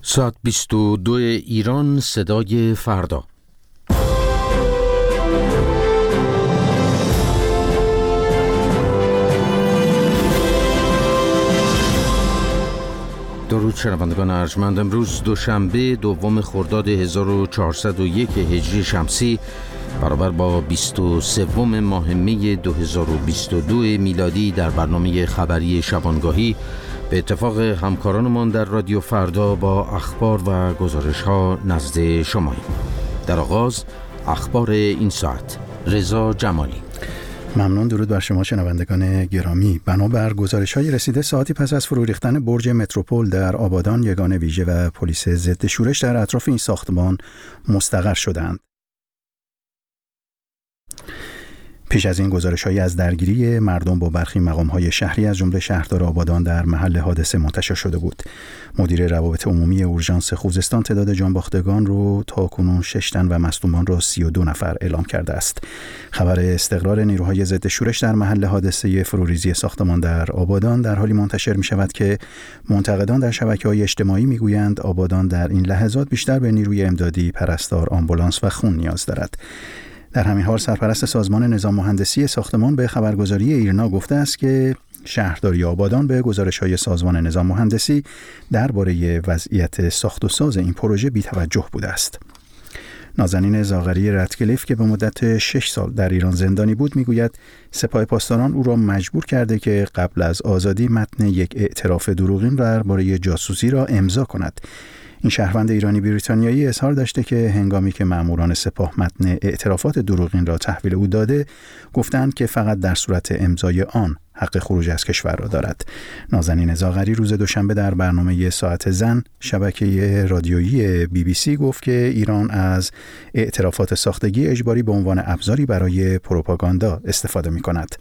ساعت 22 ایران، صدای فردا. درود شنوندگان ارجمند. امروز دوشنبه دوم خرداد 1401 هجری شمسی برابر با 23 ماه می 2022 میلادی در برنامه خبری شبانگاهی به اتفاق همکارانمان در رادیو فردا با اخبار و گزارش ها نزد شماییم. در آغاز اخبار این ساعت. رضا جمالی. ممنون. درود بر شما شنوندگان گرامی. بنابر گزارش‌های رسیده ساعتی پس از فرو ریختن برج متروپول در آبادان، یگان ویژه و پلیس ضد شورش در اطراف این ساختمان مستقر شدند. پیش از این گزارش‌هایی از درگیری مردم با برخی مقام‌های شهری از جمله شهردار آبادان در محل حادثه منتشر شده بود. مدیر روابط عمومی اورژانس خوزستان تعداد جانباختگان رو تاکنون 6 تن و مصدومان را 32 نفر اعلام کرده است. خبر استقرار نیروهای ضد شورش در محل حادثه فروریزی ساختمان در آبادان در حالی منتشر می‌شود که منتقدان در شبکه‌های اجتماعی می‌گویند آبادان در این لحظات بیشتر به نیروی امدادی، پرستار، آمبولانس و خون نیاز دارد. در همین حال سرپرست سازمان نظام مهندسی ساختمان به خبرگزاری ایرنا گفته است که شهرداری آبادان به گزارش‌های سازمان نظام مهندسی درباره وضعیت ساخت و ساز این پروژه بی‌توجه بوده است. نازنین زاغری رتکلیف که به مدت 6 سال در ایران زندانی بود میگوید سپاه پاسداران او را مجبور کرده که قبل از آزادی متن یک اعتراف دروغین درباره جاسوسی را امضا کند. این شهروند ایرانی بریتانیایی اظهار داشته که هنگامی که ماموران سپاه متن اعترافات دروغین را تحویل او داده، گفتند که فقط در صورت امضای آن حق خروج از کشور را دارد. نازنین زاغری روز دوشنبه در برنامه ساعت زن شبکه رادیویی BBC گفت که ایران از اعترافات ساختگی اجباری به عنوان ابزاری برای پروپاگاندا استفاده می‌کند.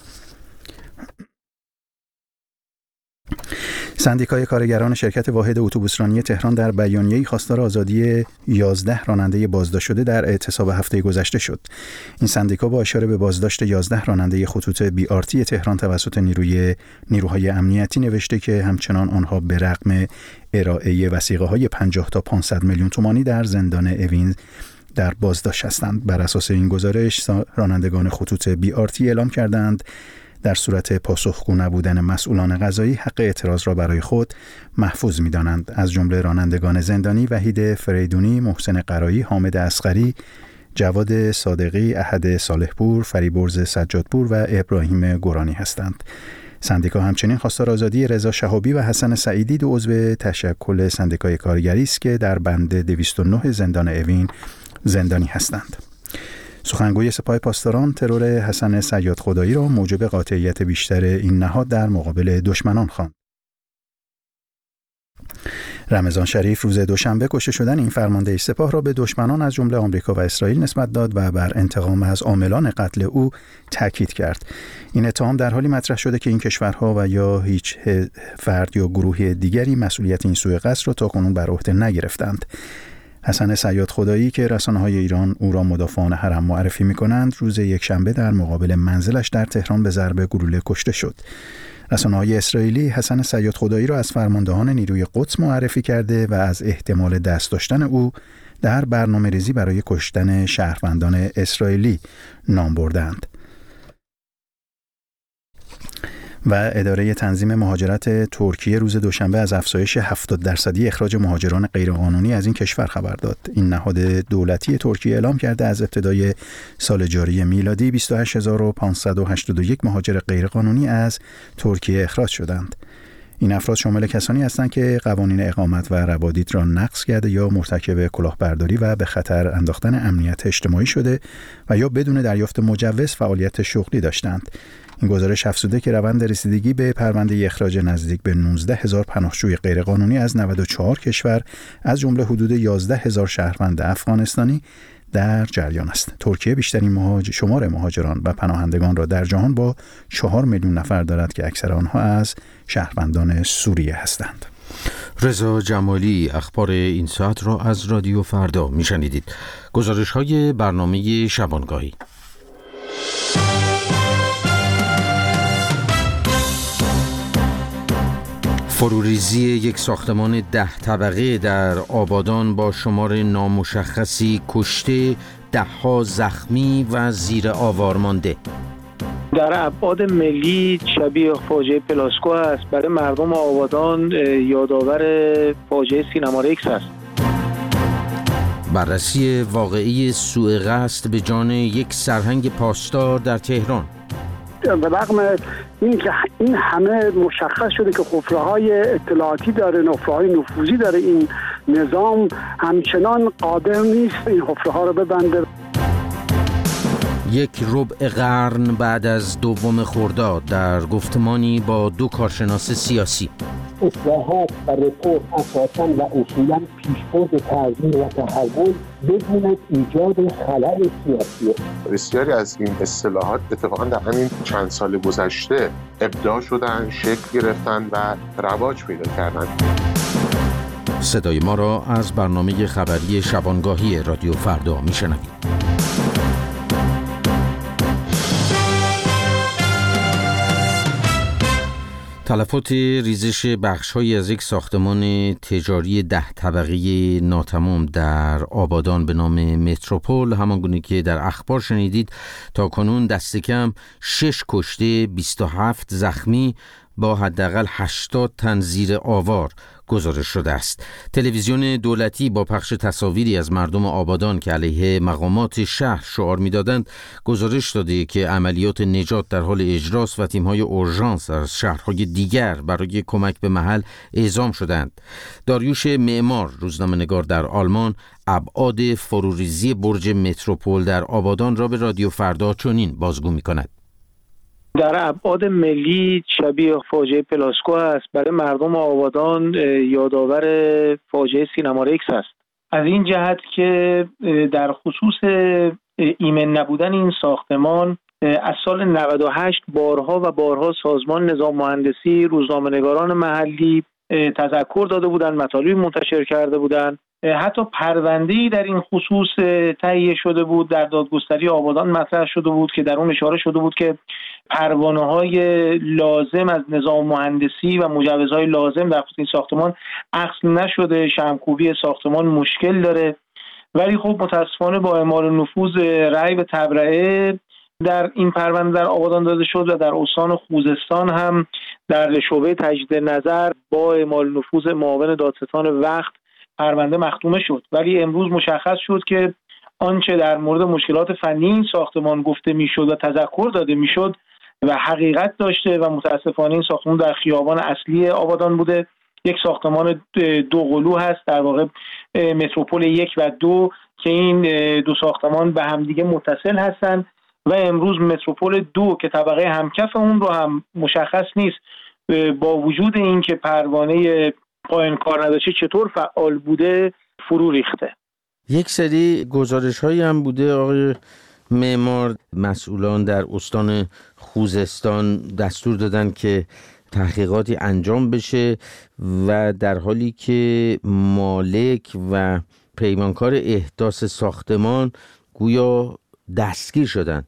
سندیکای کارگران شرکت واحد اتوبوسرانی تهران در بیانیه‌ای خواستار آزادی 11 راننده بازداشت شده در اعتصاب هفته گذشته شد. این سندیکا با اشاره به بازداشت 11 راننده خطوط BRT تهران توسط نیروهای امنیتی نوشته که همچنان آنها به رغم ارائه وثیقه‌های 50 تا 500 میلیون تومانی در زندان اوین در بازداشت هستند. بر اساس این گزارش رانندگان خطوط BRT اعلام کردند در صورت پاسخگو نبودن مسئولان قضایی حق اعتراض را برای خود محفوظ می‌دانند. از جمله رانندگان زندانی وحید فریدونی، محسن قرایی، حامد اصغری، جواد صادقی، احد صالحپور، فریبرز سجادپور و ابراهیم گورانی هستند. سندیکا همچنین خواستار آزادی رضا شهابی و حسن سعیدی، دو عضو تشکل سندیکای کارگری است که در بند 209 زندان اوین زندانی هستند. سخنگوی سپاه پاسداران ترور حسن صیادخدایی را موجب قاطعیت بیشتر این نهاد در مقابل دشمنان خواند. رمضان شریف روز دوشنبه کشته شدن این فرمانده سپاه را به دشمنان از جمله آمریکا و اسرائیل نسبت داد و بر انتقام از عاملان قتل او تاکید کرد. این اتهام در حالی مطرح شده که این کشورها و یا هیچ فرد یا گروه دیگری مسئولیت این سوء قصد را تاکنون بر عهده نگرفتند. حسن صیادخدایی که رسانه‌های ایران او را مدافعان حرم معرفی می‌کنند، روز یکشنبه در مقابل منزلش در تهران به ضرب گلوله کشته شد. رسانه‌های اسرائیلی حسن صیادخدایی را از فرماندهان نیروی قدس معرفی کرده و از احتمال دست داشتن او در برنامه‌ریزی برای کشتن شهروندان اسرائیلی نام بردند. و اداره تنظیم مهاجرت ترکیه روز دوشنبه از افزایش 70% اخراج مهاجران غیرقانونی از این کشور خبر داد. این نهاد دولتی ترکیه اعلام کرده از ابتدای سال جاری میلادی 28581 مهاجر غیرقانونی از ترکیه اخراج شدند. این افراد شامل کسانی هستند که قوانین اقامت و روادید را نقض کرده یا مرتکب کلاهبرداری و به خطر انداختن امنیت اجتماعی شده و یا بدون دریافت مجوز فعالیت شغلی داشتند. این گزارش افزوده که روند رسیدگی به پرونده اخراج نزدیک به 19000 پناهجوی غیرقانونی از 94 کشور از جمله حدود 11000 شهروند افغانستانی در جریان است. ترکیه بیشترین شمار مهاجران و پناهندگان را در جهان با 4 میلیون نفر دارد که اکثر آنها از شهروندان سوریه هستند. رضا جمالی اخبار این ساعت را از رادیو فردا میشنیدید. گزارش‌های برنامه شبانگاهی. فروریزی یک ساختمان 10 طبقه در آبادان با شمار نامشخصی کشته، 10 زخمی و زیر آوار مانده. در ابعاد ملی شبیه فاجعه پلاسکو است. برای مردم آبادان یادآور فاجعه سینما رکس است. بررسی واقعی سوء قصد به جان یک سرهنگ پاسدار در تهران. به رغم اینکه این همه مشخص شده که خفره‌های اطلاعاتی داره، خفره‌های نفوذی داره، این نظام همچنان قادر نیست این خفره‌ها رو ببنده. یک ربع قرن بعد از 2 خرداد در گفتمانی با 2 کارشناس سیاسی. اصلاحات و رفرم اساساً و اصولاً پیشبرد تغییر و تحول بدون ایجاد خلأ سیاسی. بسیاری از این اصلاحات اتفاقاً در همین چند سال گذشته ابداع شدن، شکل گرفتن و رواج پیدا کردن. صدای ما را از برنامه خبری شبانگاهی رادیو فردا میشنوید. تلفات ریزش بخش‌هایی از یک ساختمان تجاری 10 طبقه ناتمام در آبادان به نام متروپول، همانگونه که در اخبار شنیدید، تا کنون دست کم 6 کشته، 27 زخمی با حداقل 80 تن زیر آوار گزارش شده است. تلویزیون دولتی با پخش تصاویری از مردم آبادان که علیه مقامات شهر شعار می‌دادند گزارش داده که عملیات نجات در حال اجراست و تیم‌های اورژانس از شهرهای دیگر برای کمک به محل اعزام شدند. داریوش معمار، روزنامه‌نگار در آلمان، ابعاد فروریزی برج متروپول در آبادان را به رادیو فردا چنین بازگو می‌کند. در ابعاد ملی شبیه فاجعه پلاسکو است. برای مردم آبادان یادآور فاجعه سینما رکس است. از این جهت که در خصوص ایمن نبودن این ساختمان از سال 98 بارها و بارها سازمان نظام مهندسی، روزنامه‌نگاران محلی تذکر داده بودند، مطالبی منتشر کرده بودند. حتی پرونده‌ای در این خصوص تهیه شده بود، در دادگستری آبادان مطرح شده بود که در اون اشاره شده بود که پروانه‌های لازم از نظام مهندسی و مجوزهای لازم در خصوص این ساختمان اخذ نشده، شمع‌کوبی ساختمان مشکل داره. ولی خب متاسفانه با اعمال نفوذ رأی به تبرئه در این پرونده در آبادان داده شد و در استان خوزستان هم در شعبه تجدید نظر با اعمال نفوذ معاون دادستان وقت پرونده مختومه شد. ولی امروز مشخص شد که آنچه در مورد مشکلات فنی این ساختمان گفته میشد و تذکر داده میشد و حقیقت داشته و متاسفانه این ساختمان در خیابان اصلی آبادان بوده. یک ساختمان 2 قلو هست، در واقع متروپول 1 و 2 که این 2 ساختمان به همدیگه متصل هستند و امروز متروپول 2 که طبقه همکف اون رو هم مشخص نیست، با وجود این که پروانه پایان کار نداشته چطور فعال بوده فرو ریخته. یک سری گزارش‌هایی هم بوده آقای معمار، مسئولان در استان خوزستان دستور دادن که تحقیقاتی انجام بشه و در حالی که مالک و پیمانکار احداث ساختمان گویا دستگیر شدن.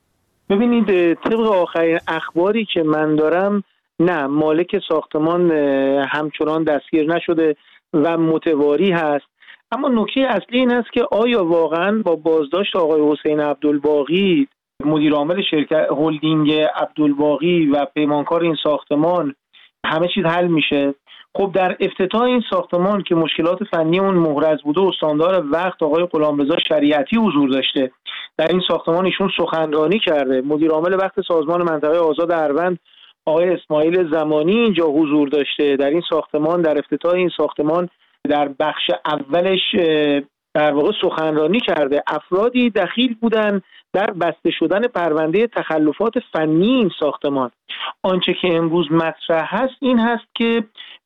ببینید طبق آخرین اخباری که من دارم نه، مالک ساختمان همچنان دستگیر نشده و متواری هست. اما نکته اصلی این است که آیا واقعا با بازداشت آقای حسین عبدالباقی، مدیر عامل شرکت هلدینگ عبدالباقی و پیمانکار این ساختمان، همه چیز حل میشه؟ خب در افتتاح این ساختمان که مشکلات فنی اون محرز بوده، استاندار وقت آقای غلامرضا شریعتی حضور داشته. در این ساختمان ایشون سخنرانی کرده. مدیر عامل وقت سازمان منطقه آزاد اروند آقای اسماعیل زمانی اینجا حضور داشته. در این ساختمان، در افتتاح این ساختمان، در بخش اولش در واقع سخنرانی کرده. افرادی دخیل بودن در بسته شدن پرونده تخلفات فنی این ساختمان. آنچه که امروز مطرح هست این هست که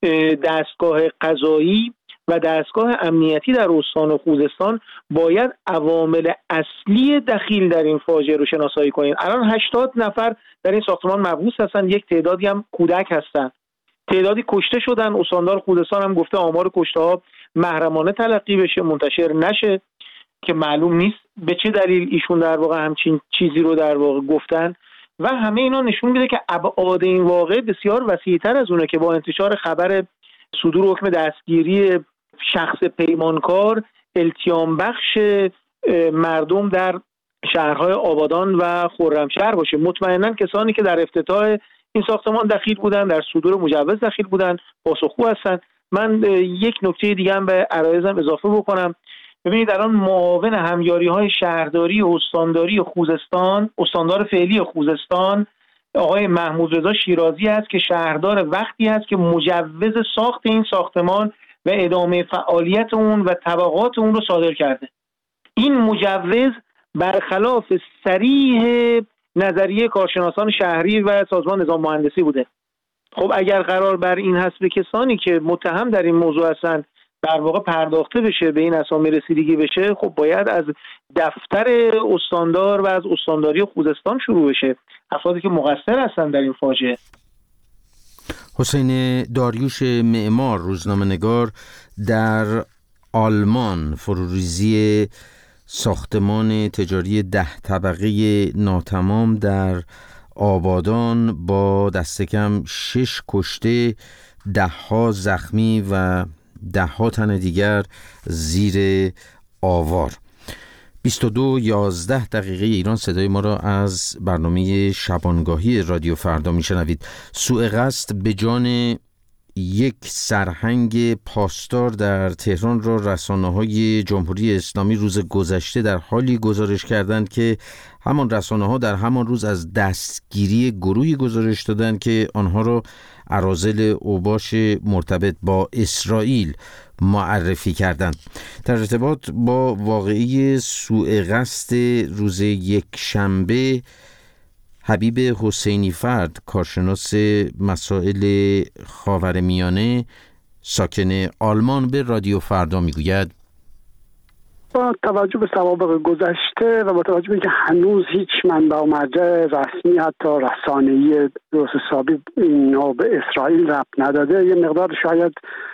دستگاه قضایی و دستگاه امنیتی در استان خوزستان باید عوامل اصلی دخیل در این فاجعه رو شناسایی کنید. الان 80 نفر در این ساختمان مبعوث هستن، یک تعدادی هم کودک هستن، تعدادی کشته شدن. استاندار خوزستان هم گفته آمار کشته ها محرمانه تلقی بشه، منتشر نشه، که معلوم نیست به چه دلیل ایشون در واقع همچین چیزی رو در واقع گفتن. و همه اینا نشون میده که ابعاد این واقعه بسیار وسیع‌تر از اونه که با انتشار خبر صدور حکم دستگیری شخص پیمانکار التیام بخش مردم در شهرهای آبادان و خرمشهر باشه. مطمئناً کسانی که در افتتاح این ساختمان دخیل بودن، در صدور مجوز دخیل بودن، پاسخگو هستند. من یک نکته دیگه هم به عرایزم اضافه بکنم. ببینید در آن معاون همیاری‌های شهرداری و استانداری خوزستان، استاندار فعلی خوزستان آقای محمود رضا شیرازی است که شهردار وقتی است که مجوز ساخت این ساختمان و ادامه فعالیت اون و طبقات اون رو صادر کرده. این مجوز برخلاف صریح نظریه کارشناسان شهری و سازمان نظام مهندسی بوده. خب اگر قرار بر این هست به کسانی که متهم در این موضوع هستند در واقع پرداخته بشه، به این اسامی رسیدگی بشه، خب باید از دفتر استاندار و از استانداری خوزستان شروع بشه، افرادی که مقصر هستند در این فاجعه. حسین داریوش معمار، روزنامه‌نگار، در آلمان فروریزی ساختمان تجاری 10 طبقه ناتمام در آبادان با دست کم 6 کشته، 10 زخمی و 10 تن دیگر زیر آوار. 22:11 ایران صدای ما را از برنامه شبانگاهی رادیو فردا میشنوید. سوء قصد به جان یک سرهنگ پاسدار در تهران را رسانه‌های جمهوری اسلامی روز گذشته در حالی گزارش کردند که همان رسانه‌ها در همان روز از دستگیری گروهی گزارش دادند که آنها را اراذل اوباش مرتبط با اسرائیل معرفی کردند. در ارتباط با واقعه سوء قصد روز یکشنبه، حبیب حسینی فرد، کارشناس مسائل خاورمیانه ساکن آلمان، به رادیو فردا میگوید با توجه به سوابق گذشته و با توجه به اینکه هنوز هیچ منبع و مرجع رسمی حتی رسانه‌ای درست حسابی اینو به اسرائیل ربط نداده، یه مقدار شاید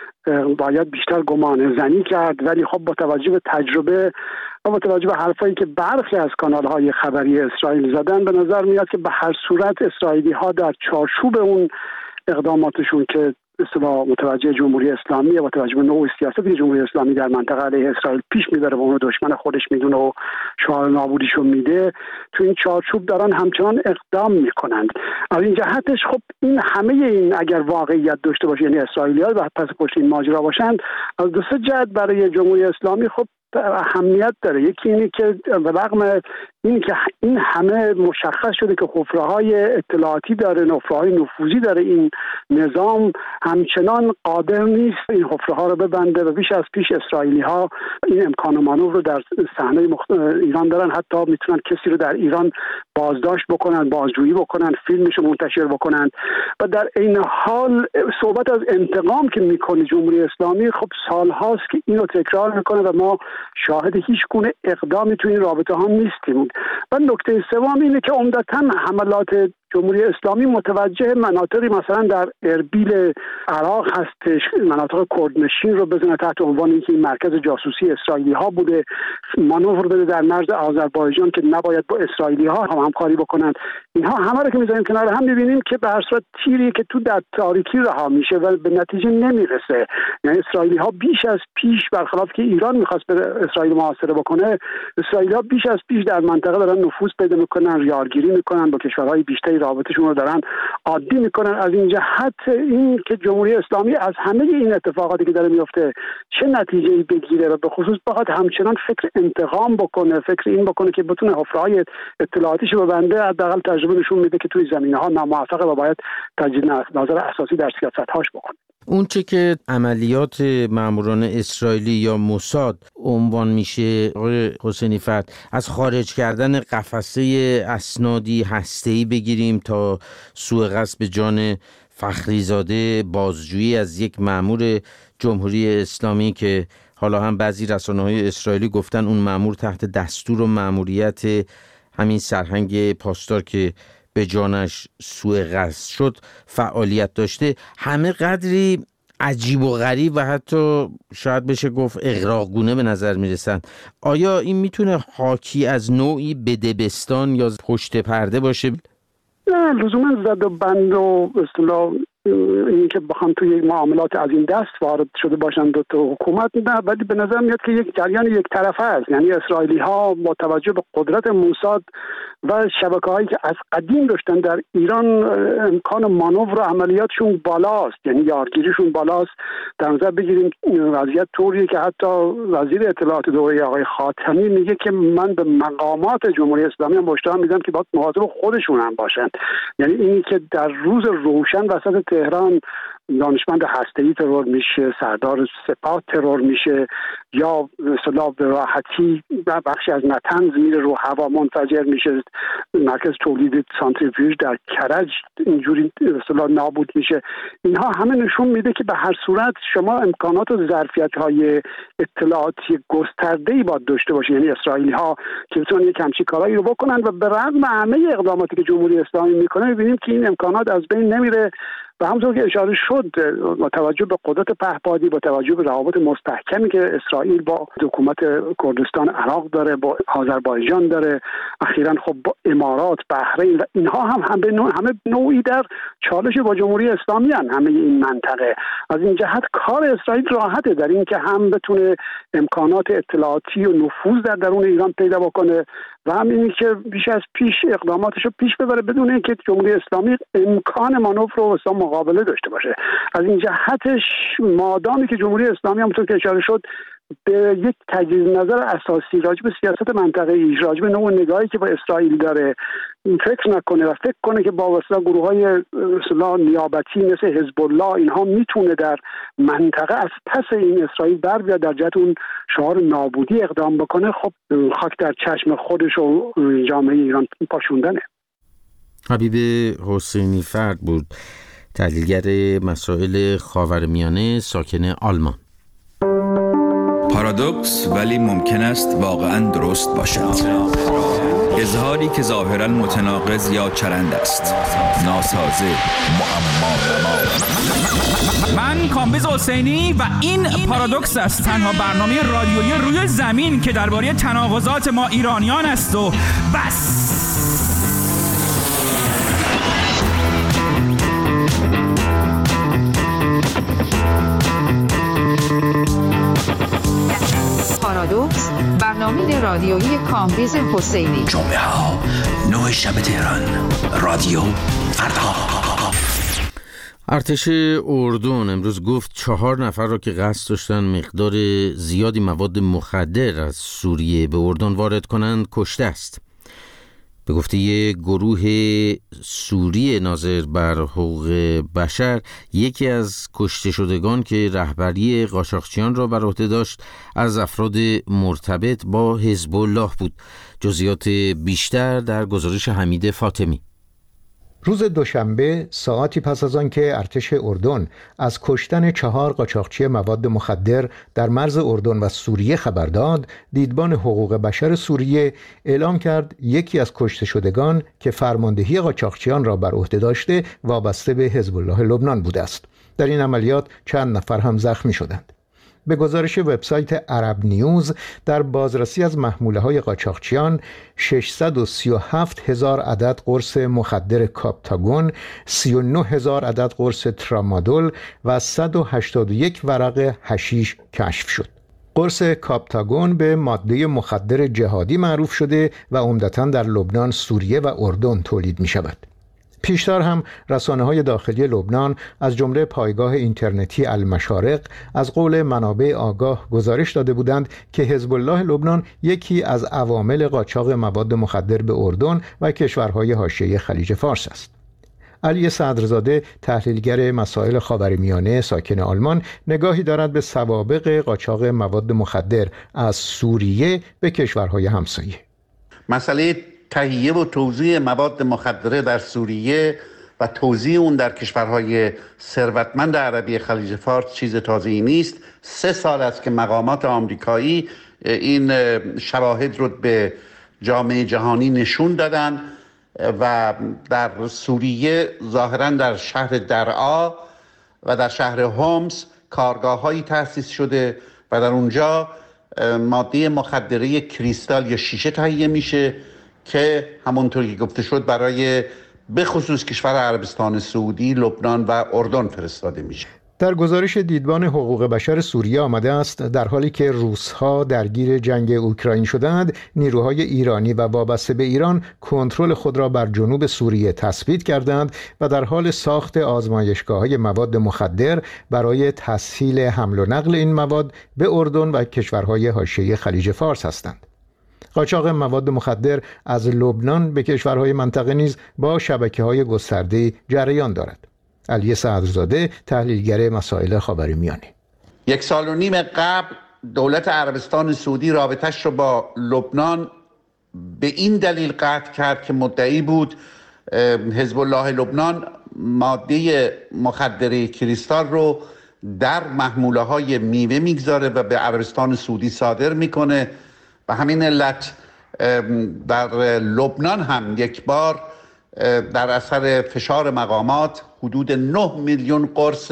باید بیشتر گمان زنی کرد. ولی خب با توجه به تجربه و با توجه به حرفایی که برخی از کانال‌های خبری اسرائیل زدن، به نظر میاد که به هر صورت اسرائیلی‌ها در چارچوب اون اقداماتشون که اصطلاح متوجه جمهوری اسلامی و توجه به نوع سیاستی جمهوری اسلامی در منطقه علیه اسرائیل پیش میبره و اون دشمن خودش میدونه و شعار نابودیشو میده، تو این چارچوب دارن همچنان اقدام میکنند. از این جهتش خب این همه این اگر واقعیت داشته باشه، یعنی اسرائیلی‌ها و پس پشت این ماجرا باشند، از دو سه جهت برای جمهوری اسلامی خب اهمیت داره. یکی اینه که به رغم این که این همه مشخص شده که حفره‌های اطلاعاتی داره، حفره‌های نفوذی داره این نظام، همچنان قادر نیست این حفره‌ها رو ببنده و بیش از پیش اسرائیلی‌ها این امکان مانور رو در صحنه ایران دارن. حتی میتونن کسی رو در ایران بازداشت بکنن، بازجویی بکنن، فیلمش رو منتشر بکنن و در این حال صحبت از انتقام که میکنه جمهوری اسلامی، خب سالهاست که اینو تکرار میکنه و ما شاهد هیچ گونه اقدامی تو این رابطه ها نیستیم. و نکته سوم اینه که عمدتاً حملات جمهوری اسلامی متوجه مناطقی مثلا در اربیل عراق هستش، مناطق کردنشین رو بزنه تحت عنوان اینکه این مرکز جاسوسی اسرائیلی ها بوده، مانور بده در مرز آذربایجان که نباید با اسرائیلی ها هم همکاری بکنند. اینها همه رو که میذاریم کنار هم میبینیم که به هر صورت تیری که تو در تاریکی رها میشه و به نتیجه نمیرسه. یعنی اسرائیلی ها بیش از پیش، برخلاف که ایران میخواست به اسرائیل محاصره بکنه، اسرائیلی ها بیش از پیش در منطقه دارن نفوذ پیدا میکنن، یارگیری میکنن، با کشورهای بیشتری رابطه‌شون رو دارن عادی میکنن. از این جهت این که جمهوری اسلامی از همه این اتفاقاتی که داره میفته چه نتیجه‌ای بگیره و به خصوص بخواد همچنان فکر انتقام بکنه، فکر این بکنه که بتونه حفره‌های اطلاعاتیشو ببنده، حداقل تجربه نشون میده که توی زمینه‌ها ناموفقه و باید تجدید نظر اساسی در سیاست‌هاش بکنه. اون چه که عملیات ماموران اسرائیلی یا موساد عنوان میشه، آقای حسینی فرد، از خارج کردن قفسه اسنادی هسته‌ای بگیریم تا سوء قصد به جان فخریزاده، بازجویی از یک مامور جمهوری اسلامی که حالا هم بعضی رسانه‌های اسرائیلی گفتن اون مامور تحت دستور و ماموریت همین سرهنگ پاسدار که به جانش سوء قصد شد فعالیت داشته، همه قدری عجیب و غریب و حتی شاید بشه گفت اغراقگونه به نظر میرسن. آیا این میتونه حاکی از نوعی بدبستان یا پشت پرده باشه؟ نه لزوما زد و بند و اصطلاح این که بخوام توی یک معاملات از این دست وارد شده باشن دو تا حکومت، نه، ولی به نظر میاد که یک جریان یک طرفه است. یعنی اسرائیلی ها با توجه به قدرت موساد و شبکه‌هایی که از قدیم داشتن در ایران امکان مانور و عملیاتشون بالاست، یعنی یارگیریشون بالاست. در نظر بگیریم وضعیت طوریه که حتی وزیر اطلاعات دوره آقای خاتمی میگه که من به مقامات جمهوری اسلامی هم هشدار میدم که باید مواظب خودشون هم باشن. یعنی اینی که در روز روشن وسط تهران دانشمند هسته‌ای ترور میشه، سردار سپاه ترور میشه، یا مثلا به راحتی بخشی از نطنز میره رو هوا منفجر میشه، مرکز تولید سانتریفیوژ در کرج اینجوری مثلا نابود میشه. اینها همه نشون میده که به هر صورت شما امکانات و ظرفیت‌های اطلاعاتی گسترده‌ای باید داشته باشید. یعنی اسرائیلی ها که بتونن یک همچین کارایی رو بکنن و به رغم همه اقداماتی که جمهوری اسلامی میکنه می‌بینیم که این امکانات از بین نمیره. و همونطور که اشاره شد با توجه به قدرت پهپادی، با توجه به روابط مستحکمی که اسرائیل با حکومت کردستان عراق داره، با آذربایجان داره، اخیراً خب با امارات، بحرین و اینها همه نوعی در چالش با جمهوری اسلامی هستند. همه این منطقه از این جهت کار اسرائیل راحته در این که هم بتونه امکانات اطلاعاتی و نفوذ در درون ایران پیدا بکنه و همینی که بیش از پیش اقداماتش رو پیش ببره بدون اینکه جمهوری اسلامی امکان مانور رو مقابله داشته باشه. از این جهتش مادامی که جمهوری اسلامی همونطور که اشاره شد به یک تجدید نظر اساسی راجع به سیاست منطقه‌ای، راجع به نوع نگاهی که با اسرائیل داره فکر نکنه و فکر کنه که با واسطه گروه‌های اصطلاح نیابتی مثل حزب الله اینها میتونه در منطقه از پس این اسرائیل بر بیاد در جهت اون شعار نابودی اقدام بکنه، خب خاک در چشم خودش و جامعه ایران پاشوندنه. حبیب حسینی فرد بود، تحلیلگر مسائل خاورمیانه، ساکن آلمان. پارادوکس ولی ممکن است واقعاً درست باشد. اظهاری که ظاهراً متناقض یا چرند است، ناسازه، معما. من کامبیز حسینی و این پارادوکس است، تنها برنامه رادیویی روی زمین که درباره تناقضات ما ایرانیان است و بس. پارادوکس، برنامه رادیویی کامبیز حسینی. جمعه ها 9 شب تهران، رادیو فردا. ارتش اردن امروز گفت 4 نفر را که قصد داشتن مقدار زیادی مواد مخدر از سوریه به اردن وارد کنند کشته است. به گفته گروه سوری ناظر بر حقوق بشر، یکی از کشته شدگان که رهبری قاچاقچیان را بر عهده داشت از افراد مرتبط با حزب الله بود. جزئیات بیشتر در گزارش حمید فاطمی. روز دوشنبه ساعتی پس از آن که ارتش اردن از کشتن 4 قاچاقچی مواد مخدر در مرز اردن و سوریه خبر داد، دیدبان حقوق بشر سوریه اعلام کرد یکی از کشته شدگان که فرماندهی قاچاقچیان را بر عهده داشته وابسته به حزب الله لبنان بوده است. در این عملیات چند نفر هم زخمی شدند. به گزارش وبسایت عرب نیوز، در بازرسی از محموله‌های قاچاقچیان 637,000 عدد قرص مخدر کاپتاگون، 39,000 عدد قرص ترامادول و 181 ورق حشیش کشف شد. قرص کاپتاگون به ماده مخدر جهادی معروف شده و عمدتاً در لبنان، سوریه و اردن تولید می شود. پیشتر هم رسانه‌های داخلی لبنان از جمله پایگاه اینترنتی المشارق از قول منابع آگاه گزارش داده بودند که حزب الله لبنان یکی از عوامل قاچاق مواد مخدر به اردن و کشورهای حاشیه خلیج فارس است. علی صدرزاده، تحلیلگر مسائل خاورمیانه، ساکن آلمان، نگاهی دارد به سوابق قاچاق مواد مخدر از سوریه به کشورهای همسایه. مسئله تهیه و توزیع مواد مخدره در سوریه و توزیع اون در کشورهای ثروتمند عربی خلیج فارس چیز تازه‌ای نیست. 3 سال است که مقامات آمریکایی این شواهد رو به جامعه جهانی نشون دادن و در سوریه ظاهراً در شهر درعا و در شهر هومس کارگاه‌هایی تأسیس شده و در اونجا ماده مخدره کریستال یا شیشه تهیه میشه که همونطوری که گفته شد برای به خصوص کشور عربستان سعودی، لبنان و اردن فرستاده میشه. در گزارش دیدبان حقوق بشر سوریه آمده است در حالی که روس‌ها درگیر جنگ اوکراین شدند، نیروهای ایرانی و وابسته به ایران کنترل خود را بر جنوب سوریه تثبیت کردند و در حال ساخت آزمایشگاه‌های مواد مخدر برای تسهیل حمل و نقل این مواد به اردن و کشورهای حاشیه خلیج فارس هستند. قاچاق مواد مخدر از لبنان به کشورهای منطقه نیز با شبکه‌های گسترده جریان دارد. علی صدرزاده، تحلیلگر مسائل خاورمیانه: 1.5 سال قبل دولت عربستان سعودی رابطش رو با لبنان به این دلیل قطع کرد که مدعی بود حزب الله لبنان ماده مخدر کریستال رو در محموله‌های میوه میگذاره و به عربستان سعودی صادر میکنه. و همین علت در لبنان هم یک بار در اثر فشار مقامات حدود 9 میلیون قرص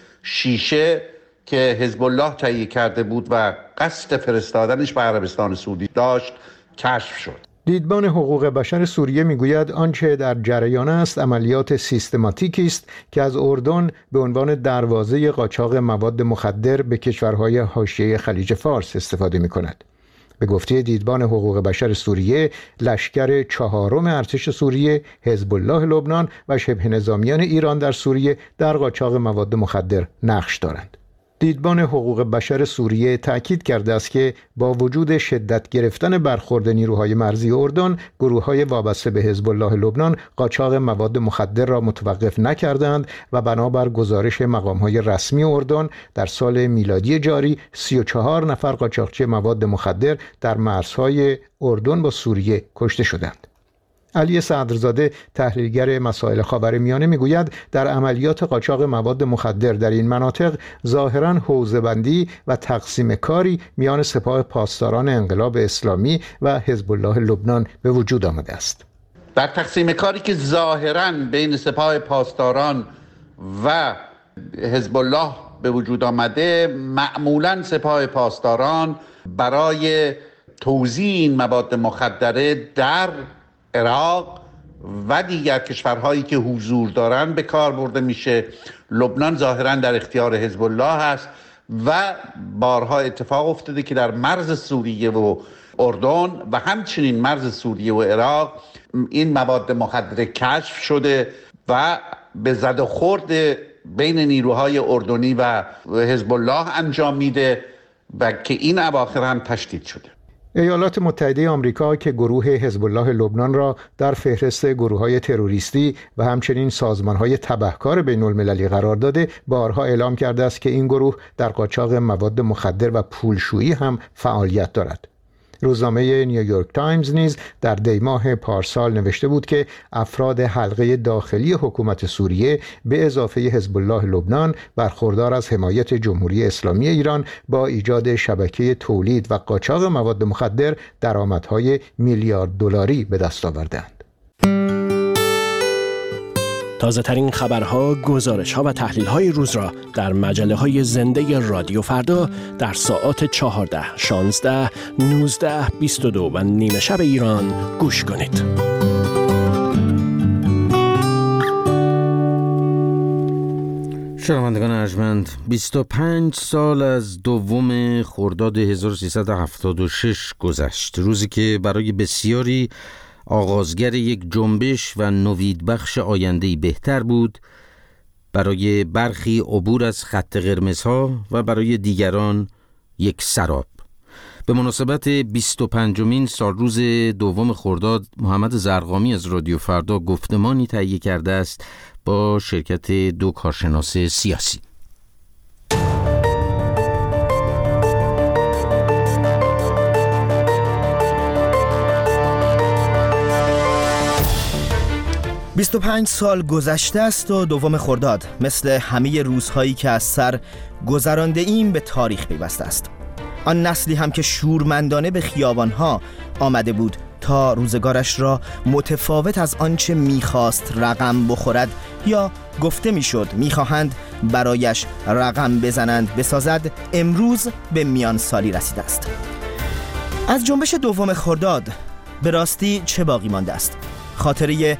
شیشه که حزب الله تهیه کرده بود و قصد فرستادنش به عربستان سعودی داشت کشف شد. دیدبان حقوق بشر سوریه میگوید آنچه در جریان است عملیات سیستماتیکی است که از اردن به عنوان دروازه قاچاق مواد مخدر به کشورهای حاشیه خلیج فارس استفاده می‌کند. به گفته دیدبان حقوق بشر سوریه، لشکر 4 ارتش سوریه، حزب الله لبنان و شبه نظامیان ایران در سوریه در قاچاق مواد مخدر نقش دارند. دیدبان حقوق بشر سوریه تأکید کرده است که با وجود شدت گرفتن برخورد نیروهای مرزی اردن، گروه‌های وابسته به حزب الله لبنان قاچاق مواد مخدر را متوقف نکردند و بنابر گزارش مقام‌های رسمی اردن در سال میلادی جاری 34 نفر قاچاقچی مواد مخدر در مرزهای اردن با سوریه کشته شدند. علی صدرزاده، تحلیلگر مسائل خاورمیانه میگوید در عملیات قاچاق مواد مخدر در این مناطق ظاهراً حوزه‌بندی و تقسیم کاری میان سپاه پاسداران انقلاب اسلامی و حزب الله لبنان به وجود آمده است. در تقسیم کاری که ظاهراً بین سپاه پاسداران و حزب الله به وجود آمده، معمولاً سپاه پاسداران برای توزیع این مواد مخدره در عراق و دیگر کشورهایی که حضور دارن به کار برده میشه. لبنان ظاهرا در اختیار حزب الله هست و بارها اتفاق افتاده که در مرز سوریه و اردن و همچنین مرز سوریه و عراق این مواد مخدر کشف شده و به زد و خورد بین نیروهای اردنی و حزب الله انجام میده و که این اواخر هم تشدید شده. ایالات متحده آمریکا که گروه حزب الله لبنان را در فهرست گروه‌های تروریستی و همچنین سازمان‌های تبهکار بین‌المللی قرار داده، بارها اعلام کرده است که این گروه در قاچاق مواد مخدر و پولشویی هم فعالیت دارد. روزنامه نیویورک تایمز نیز در دیماه پارسال نوشته بود که افراد حلقه داخلی حکومت سوریه به اضافه حزب الله لبنان برخوردار از حمایت جمهوری اسلامی ایران با ایجاد شبکه تولید و قاچاق مواد مخدر درآمدهای میلیارد دلاری به دست آوردند. تازه‌ترین خبرها، گزارش‌ها و تحلیل‌های روز را در مجله‌های زنده رادیو فردا در ساعات 14، 16، 19، 22 و نیمه شب ایران گوش کنید. شنوندگان ارجمند، 25 سال از دوم خرداد 1376 گذشت، روزی که برای بسیاری آغازگر یک جنبش و نویدبخش آینده‌ای بهتر بود، برای برخی عبور از خط قرمزها و برای دیگران یک سراب. به مناسبت 25مین سالروز دوم خرداد، محمد زرقامی از رادیو فردا گفتمانی تهیه کرده است با شرکت 2 کارشناس سیاسی. « 25 سال گذشته است و دوم خرداد مثل همه روزهایی که از سر گذرانده ایم به تاریخ پیوسته است. آن نسلی هم که شورمندانه به خیابانها آمده بود تا روزگارش را متفاوت از آنچه میخواست رقم بخورد یا گفته میشد میخواهند برایش رقم بزنند بسازد، امروز به میان سالی رسیده است. از جنبش دوم خرداد به راستی چه باقی مانده است؟ خاطره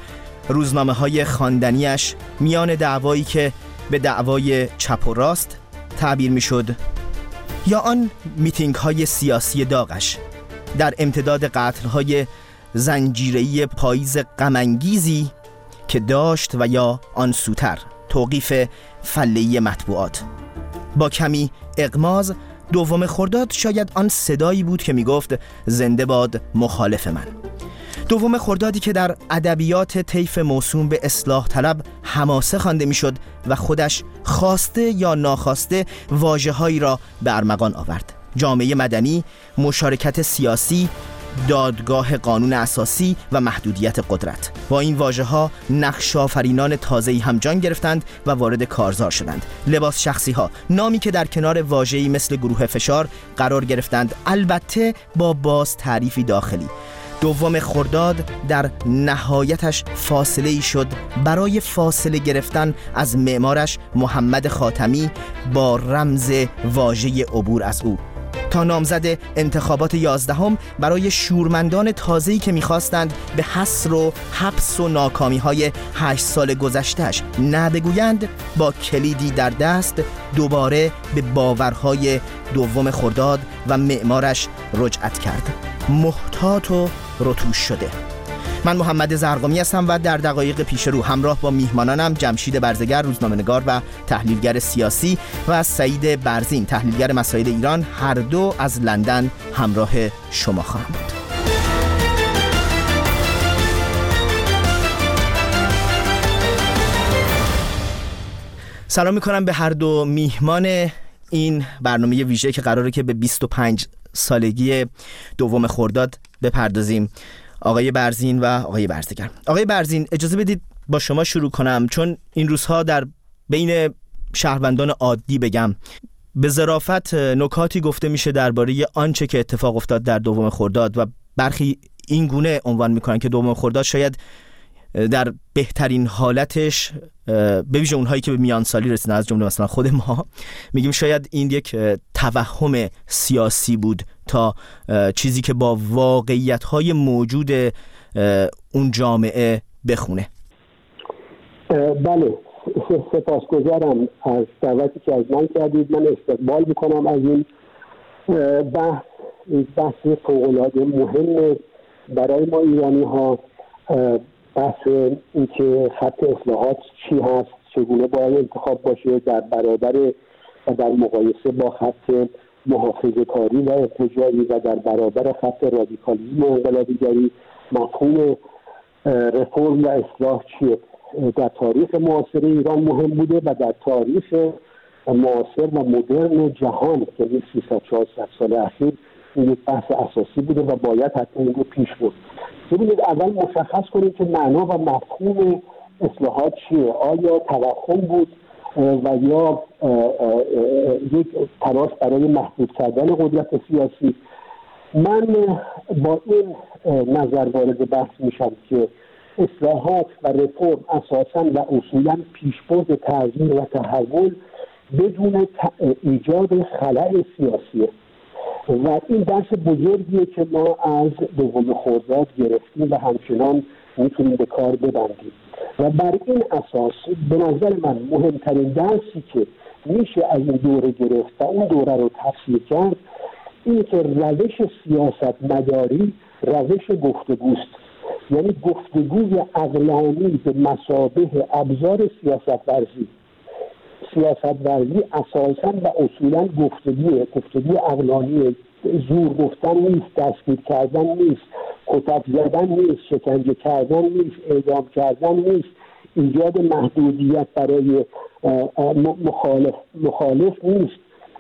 روزنامه‌های خواندنیش میان دعوایی که به دعوای چپ و راست تعبیر میشد یا آن میتینگ‌های سیاسی داغش در امتداد قتل‌های زنجیره‌ای پاییز غم‌انگیزی که داشت و یا آن سوتر توقیف فله‌ای مطبوعات. با کمی اغماض دوم خرداد شاید آن صدایی بود که میگفت زنده باد مخالف من. دوم خردادی که در ادبیات طیف موسوم به اصلاح طلب حماسه خوانده میشد و خودش خواسته یا ناخواسته واژه‌هایی را به ارمغان آورد: جامعه مدنی، مشارکت سیاسی، دادگاه قانون اساسی و محدودیت قدرت. با این واژه‌ها نقش آفرینان تازه‌ای هم جان گرفتند و وارد کارزار شدند. لباس شخصی‌ها، نامی که در کنار واژه‌ای مثل گروه فشار قرار گرفتند، البته با باز تعریفی داخلی. دوم خرداد در نهایتش فاصله‌ای شد برای فاصله گرفتن از معمارش محمد خاتمی با رمز واژه عبور از او، تا نامزد انتخابات 11 برای شورمندان تازه‌ای که می‌خواستند به حصر و حبس و ناکامی‌های 8 سال گذشته‌اش نه بگویند، با کلیدی در دست دوباره به باورهای دوم خرداد و معمارش رجعت کرد. محتاط و رتوش شده. من محمد زرقامی هستم و در دقایق پیش رو همراه با میهمانانم جمشید برزگر، روزنامه‌نگار و تحلیلگر سیاسی، و سعید برزین، تحلیلگر مسائل ایران، هر دو از لندن همراه شما خواهند بود. سلام میکنم به هر دو میهمان این برنامه ویژه که قراره که به 25 سالگی دوم خرداد بپردازیم، آقای برزین و آقای برزگر. آقای برزین، اجازه بدید با شما شروع کنم، چون این روزها در بین شهروندان عادی بگم به ظرافت نکاتی گفته میشه درباره آنچه که اتفاق افتاد در دوم خرداد و برخی این گونه عنوان میکنن که دوم خرداد شاید در بهترین حالتش، به ویژه اونهایی که به میان سالی رسیدن از جمله مثلا خود ما، میگیم شاید این یک توهم سیاسی بود تا چیزی که با واقعیت‌های موجود اون جامعه بخونه. بله، سپاسگزارم از دعوتی که از من کردید. من استقبال میکنم از این بحث. این بحث فوق‌العاده مهمه برای ما ایرانی‌ها. بحث این که خط اصلاحات چی هست، چگونه باید انتخاب باشه در برابر و در مقایسه با خط محافظه‌کاری و ارتجاعی و در برابر خط رادیکالیسم و انقلابیگری، مفهوم رفرم و اصلاح چیه. در تاریخ معاصر ایران مهم بوده و در تاریخ معاصر و مدرن جهان که این 300-400 سال اخیر این یک بحث اساسی بوده و باید حتما این رو پیش برد. ببینید، اول مشخص کنیم که معنا و مفهوم اصلاحات چیه. آیا توهم بود و یا یک تلاش برای محدود کردن قدرت سیاسی؟ من با این نظر وارد بحث میشم که اصلاحات و رفرم اساساً و اصولاً پیشبرد تغییر و تحول بدون ایجاد خلأ سیاسیه و این درس بزرگیه که ما از دوم خرداد گرفتیم و همچنان میتونیم به کار ببندیم و بر این اساس به نظر من مهمترین درسی که میشه از این دوره گرفت و اون دوره رو تفسیر کرد این که روش سیاست مداری روش گفتگوست. یعنی گفتگوی عقلانی به مثابه ابزار سیاست ورزی. سیاست ورزی اساساً و اصولاً گفتگوی عقلانی، زور گفتن نیست، دستگیر کردن نیست، کتک زدن نیست، شکنجه کردن نیست، اعدام کردن نیست، ایجاد محدودیت برای مخالف نیست،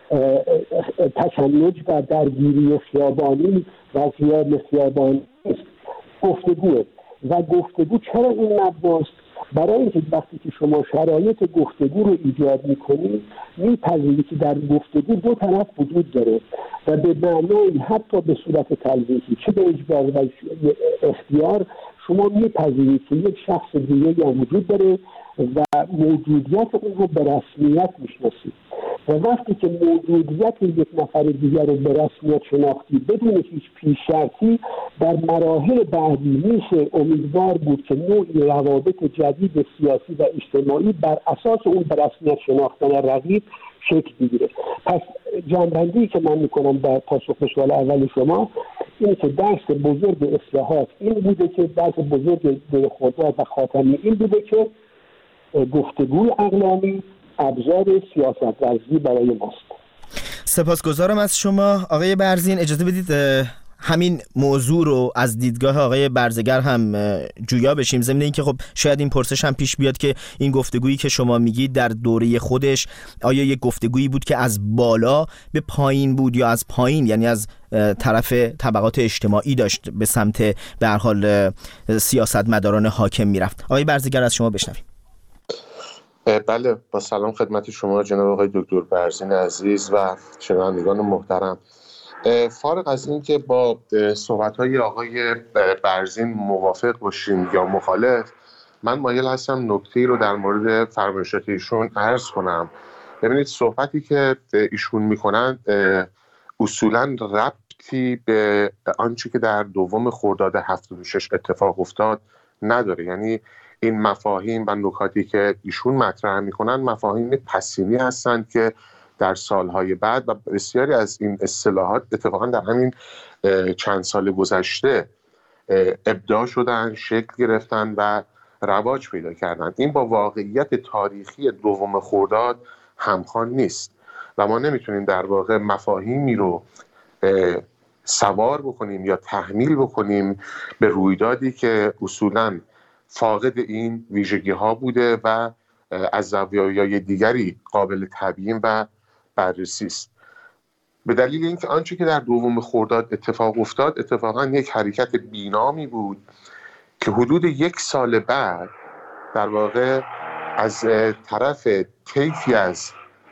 تشنج و درگیری خیابانی و خیال خیابانی نیست. گفتگوه و گفتگو چرا این مبناست؟ برای اینکه وقتی که شما شرایط گفتگو رو ایجاد میکنید میپذیرید که در گفتگو دو طرف وجود داره و به معنای حتی به صورت تلویحی چه به اجبار و اختیار شما میپذیرید که یک شخص دیگه یا وجود داره و موجودیت اون رو به رسمیت میشناسید. و وقتی که موجودیت یک نفر دیگر رو به رسمیت شناختی بدون هیچ پیش شرطی، در مراحل بعدی میشه امیدوار بود که نوعی روابط جدید سیاسی و اجتماعی بر اساس اون به رسمیت شناختن رقیب شکل بگیره. پس جنبندی که من میکنم در پاسخ به سوال اول شما این که درس بزرگ اصلاحات این بوده که درس بزرگ خرداد و خاتمی این بوده که گفتگوی اقلانی ابزار سیاست ورزی برای ماست. سپاسگزارم از شما آقای برزین. اجازه بدید همین موضوع رو از دیدگاه آقای برزگر هم جویا بشیم، ضمن اینکه خب شاید این پرسش هم پیش بیاد که این گفتگویی که شما میگید در دوره خودش آیا یک گفتگویی بود که از بالا به پایین بود یا از پایین، یعنی از طرف طبقات اجتماعی داشت به سمت به هر حال سیاستمداران حاکم میرفت؟ آقای برزگر از شما بشنویم. بله، با سلام خدمت شما جناب آقای دکتر برزین عزیز و شنوندگان محترم. فارغ از این که با صحبت‌های آقای برزین موافق باشیم یا مخالف، من مایل هستم نکته‌ای رو در مورد فرمایشات ایشون عرض کنم. ببینید صحبتی که ایشون میکنن اصولاً ربطی به آنچه که در دوم خرداد 76 اتفاق افتاد نداره. یعنی این مفاهیم و نکاتی که ایشون مطرح میکنن مفاهیم پسینی هستند که در سالهای بعد و بسیاری از این اصطلاحات اتفاقا در همین چند سال گذشته ابداع شدن، شکل گرفتن و رواج پیدا کردن. این با واقعیت تاریخی دوم خرداد همخوان نیست و ما نمیتونیم در واقع مفاهیمی رو سوار بکنیم یا تحمیل بکنیم به رویدادی که اصولاً فاقد این ویژگی ها بوده و از زوایای دیگری قابل تبیین و بررسی است. به دلیل اینکه آنچه که در دوم خرداد اتفاق افتاد اتفاقا یک حرکت بینامی بود که حدود 1 سال بعد در واقع از طرف طیفی از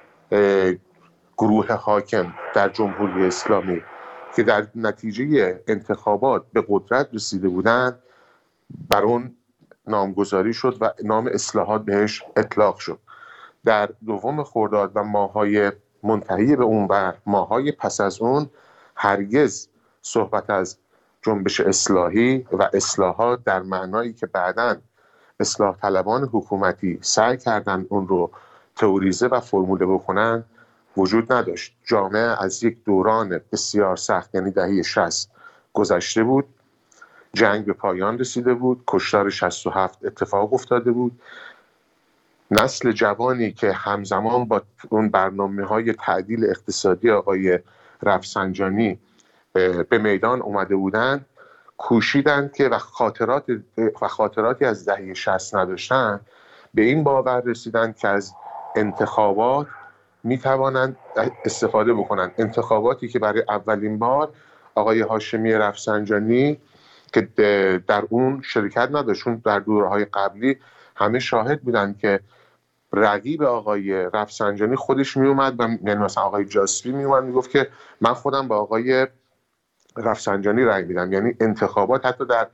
گروه حاکم در جمهوری اسلامی که در نتیجه انتخابات به قدرت رسیده بودند بر اون نامگذاری شد و نام اصلاحات بهش اطلاق شد. در دوم خرداد و ماه‌های منتهی به اون و ماه‌های پس از اون هرگز صحبت از جنبش اصلاحی و اصلاحات در معنایی که بعداً اصلاح طلبان حکومتی سعی کردن اون رو تئوریزه و فرموله بکنن وجود نداشت. جامعه از یک دوران بسیار سخت یعنی دهه 60 گذشته بود، جنگ به پایان رسیده بود، کشتار 67 اتفاق افتاده بود، نسل جوانی که همزمان با اون برنامه‌های تعدیل اقتصادی آقای رفسنجانی به میدان اومده بودن کوشیدن که و خاطراتی از دهه 60 نداشتن، به این باور رسیدن که از انتخابات میتوانند استفاده بکنن. انتخاباتی که برای اولین بار آقای هاشمی رفسنجانی که در اون شرکت نداشت، در دوره‌های قبلی همه شاهد بودن که رقیب آقای رفسنجانی خودش می اومد و یعنی مثلا آقای جاسوی می اومد میگفت که من خودم با آقای رفسنجانی رأی میدم. یعنی انتخابات حتی در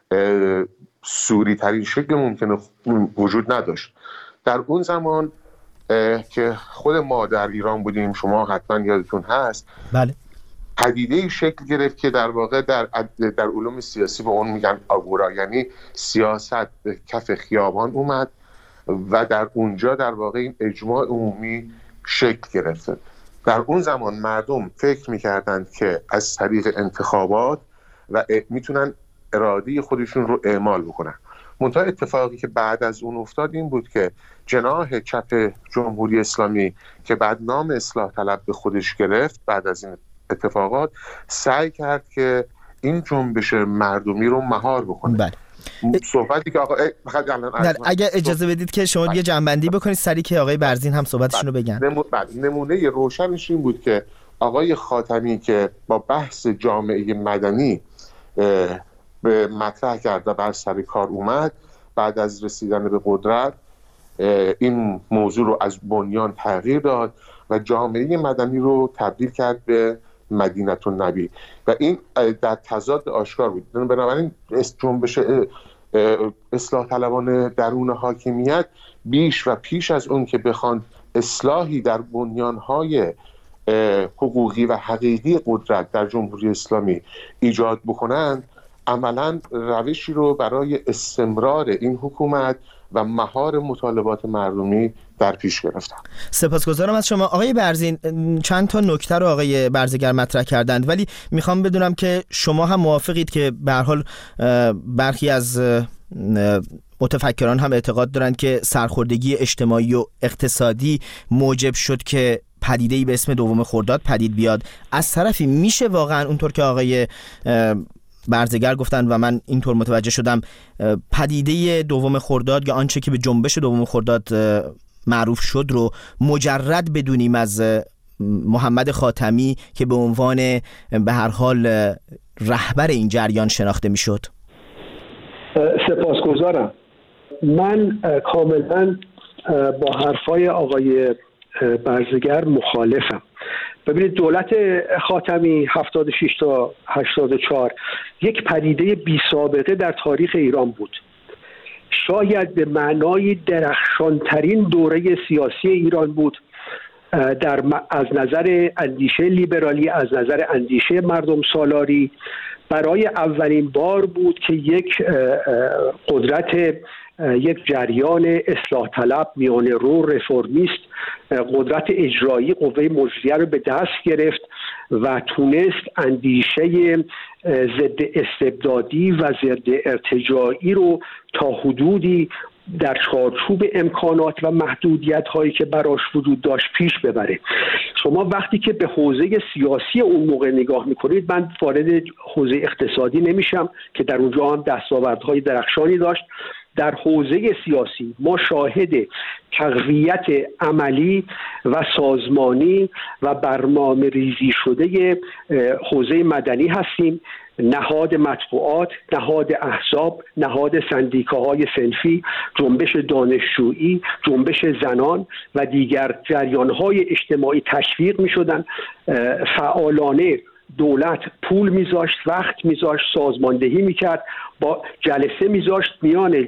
سوری ترین شکل ممکنه وجود نداشت. در اون زمان که خود ما در ایران بودیم، شما حتما یادتون هست، بله، پدیده‌ای شکل گرفت که در واقع در علوم سیاسی به اون میگن آگورا، یعنی سیاست به کف خیابان اومد و در اونجا در واقع این اجماع عمومی شکل گرفت. در اون زمان مردم فکر میکردند که از طریق انتخابات و میتونن اراده خودشون رو اعمال بکنن. منتها اتفاقی که بعد از اون افتاد این بود که جناح چپ جمهوری اسلامی که بعد نام اصلاح طلب به خودش گرفت، بعد از این اتفاقات سعی کرد که این جنبش مردمی رو مهار بکنه. بله. صحبتی که اگر اجازه بدید که شما یه جنبندی بکنید سری که آقای برزین هم صحبتشون رو بگن. نمونه روشنش این بود که آقای خاتمی که با بحث جامعه مدنی به مطرح کرد و بر سر کار اومد، بعد از رسیدن به قدرت این موضوع رو از بنیان تغییر داد و جامعه مدنی رو تبدیل کرد به مدینه النبی و این در تضاد آشکار بود. بنابراین جنبش اصلاح طلبان درون حاکمیت بیش و پیش از اون که بخوان اصلاحی در بنیانهای حقوقی و حقیقی قدرت در جمهوری اسلامی ایجاد بکنند، عملاً روشی رو برای استمرار این حکومت و مهار مطالبات مردمی در پیش گرفتن. سپاسگزارم از شما آقای برزین. چند تا نکته رو آقای برزگر مطرح کردند، ولی میخوام بدونم که شما هم موافقید که به هر حال برخی از متفکران هم اعتقاد دارند که سرخوردگی اجتماعی و اقتصادی موجب شد که پدیده‌ای به اسم دوم خرداد پدید بیاد. از طرفی میشه واقعا اونطور که آقای برزگر گفتن و من اینطور متوجه شدم، پدیده دوم خرداد یا آنچه که به جنبش دوم خرداد معروف شد رو مجرد بدونیم از محمد خاتمی که به عنوان به هر حال رهبر این جریان شناخته میشد؟ سپاسگزارم. من کاملا با حرفای آقای برزگر مخالفم. ببینید، دولت خاتمی 76 تا 84 یک پدیده بی سابقه در تاریخ ایران بود. شاید به معنای درخشانترین دوره سیاسی ایران بود از نظر اندیشه لیبرالی، از نظر اندیشه مردم سالاری. برای اولین بار بود که یک قدرت، یک جریان اصلاح طلب، میانه رو، رفرمیست، قدرت اجرایی، قوه مجریه رو به دست گرفت و تونست اندیشه ضد استبدادی و ضد ارتجاعی رو تا حدودی در چارچوب امکانات و محدودیت هایی که براش وجود داشت پیش ببره. شما وقتی که به حوزه سیاسی اون موقع نگاه میکنید، من وارد حوزه اقتصادی نمیشم که در اونجا هم دستاوردهای درخشانی داشت، در حوزه سیاسی ما شاهد تقویت عملی و سازمانی و برنامه ریزی شده حوزه مدنی هستیم. نهاد مطبوعات، نهاد احزاب، نهاد سندیکاهای صنفی، جنبش دانشجویی، جنبش زنان و دیگر جریانهای اجتماعی تشویق می شدن. فعالانه دولت پول میذاشت، وقت میذاشت، سازماندهی میکرد، با جلسه میذاشت میان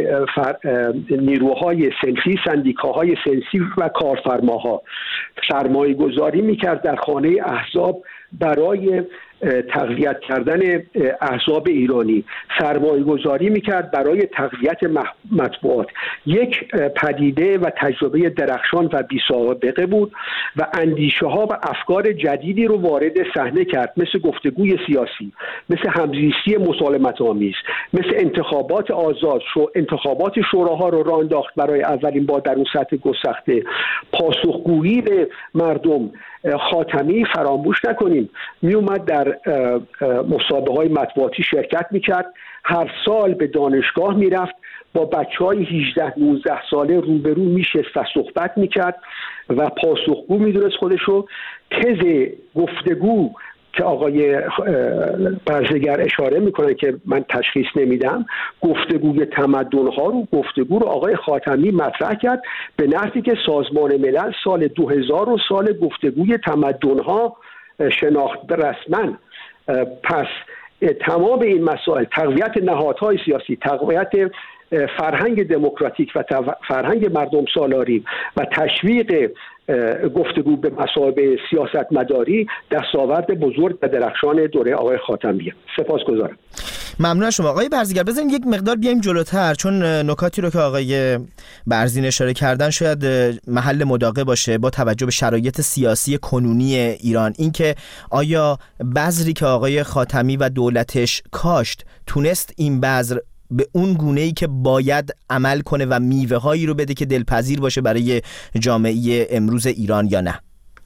نیروهای صنفی، سندیکاهای صنفی و کارفرماها، سرمایه گذاری میکرد در خانه احزاب برای تقویت کردن احزاب ایرانی، سرمایه گذاری میکرد برای تقویت مطبوعات. یک پدیده و تجربه درخشان و بی سابقه بود و اندیشه ها و افکار جدیدی رو وارد صحنه کرد، مثل گفتگوی سیاسی، مثل همزیستی مسالمت آمیز، مثل انتخابات آزاد. انتخابات شوراها رو راه انداخت برای اولین بار در اون سطح گسترده. پاسخگویی به مردم. خاتمی فراموش نکنیم می اومد در مسابقه‌های مطبوعاتی شرکت میکرد، هر سال به دانشگاه میرفت، با بچهای 18-19 ساله روبرو میشست و صحبت میکرد و پاسخگو میدونست خودشو. تز گفتگو که آقای برزگر اشاره میکنه که من تشخیص نمیدم، گفتگوی تمدن‌ها رو، گفتگو رو آقای خاتمی مطرح کرد به نحوی که سازمان ملل سال 2000 رو سال گفتگوی تمدن‌ها شناخت رسما. پس تمام این مسائل، تقویت نهادهای سیاسی، تقویت فرهنگ دموکراتیک و فرهنگ مردم سالاری و تشویق گفتگو به مثابه سیاست مداری، دستاورد بزرگ و درخشان دوره آقای خاتمیه. سپاسگزارم. ممنون شما آقای برزگر. بزنید یک مقدار بیایم جلوتر، چون نکاتی رو که آقای برزین اشاره کردن شاید محل مداقه باشه با توجه به شرایط سیاسی کنونی ایران. اینکه آیا بذری که آقای خاتمی و دولتش کاشت تونست این بذر به اون گونه‌ای که باید عمل کنه و میوه هایی رو بده که دلپذیر باشه برای جامعه امروز ایران یا نه؟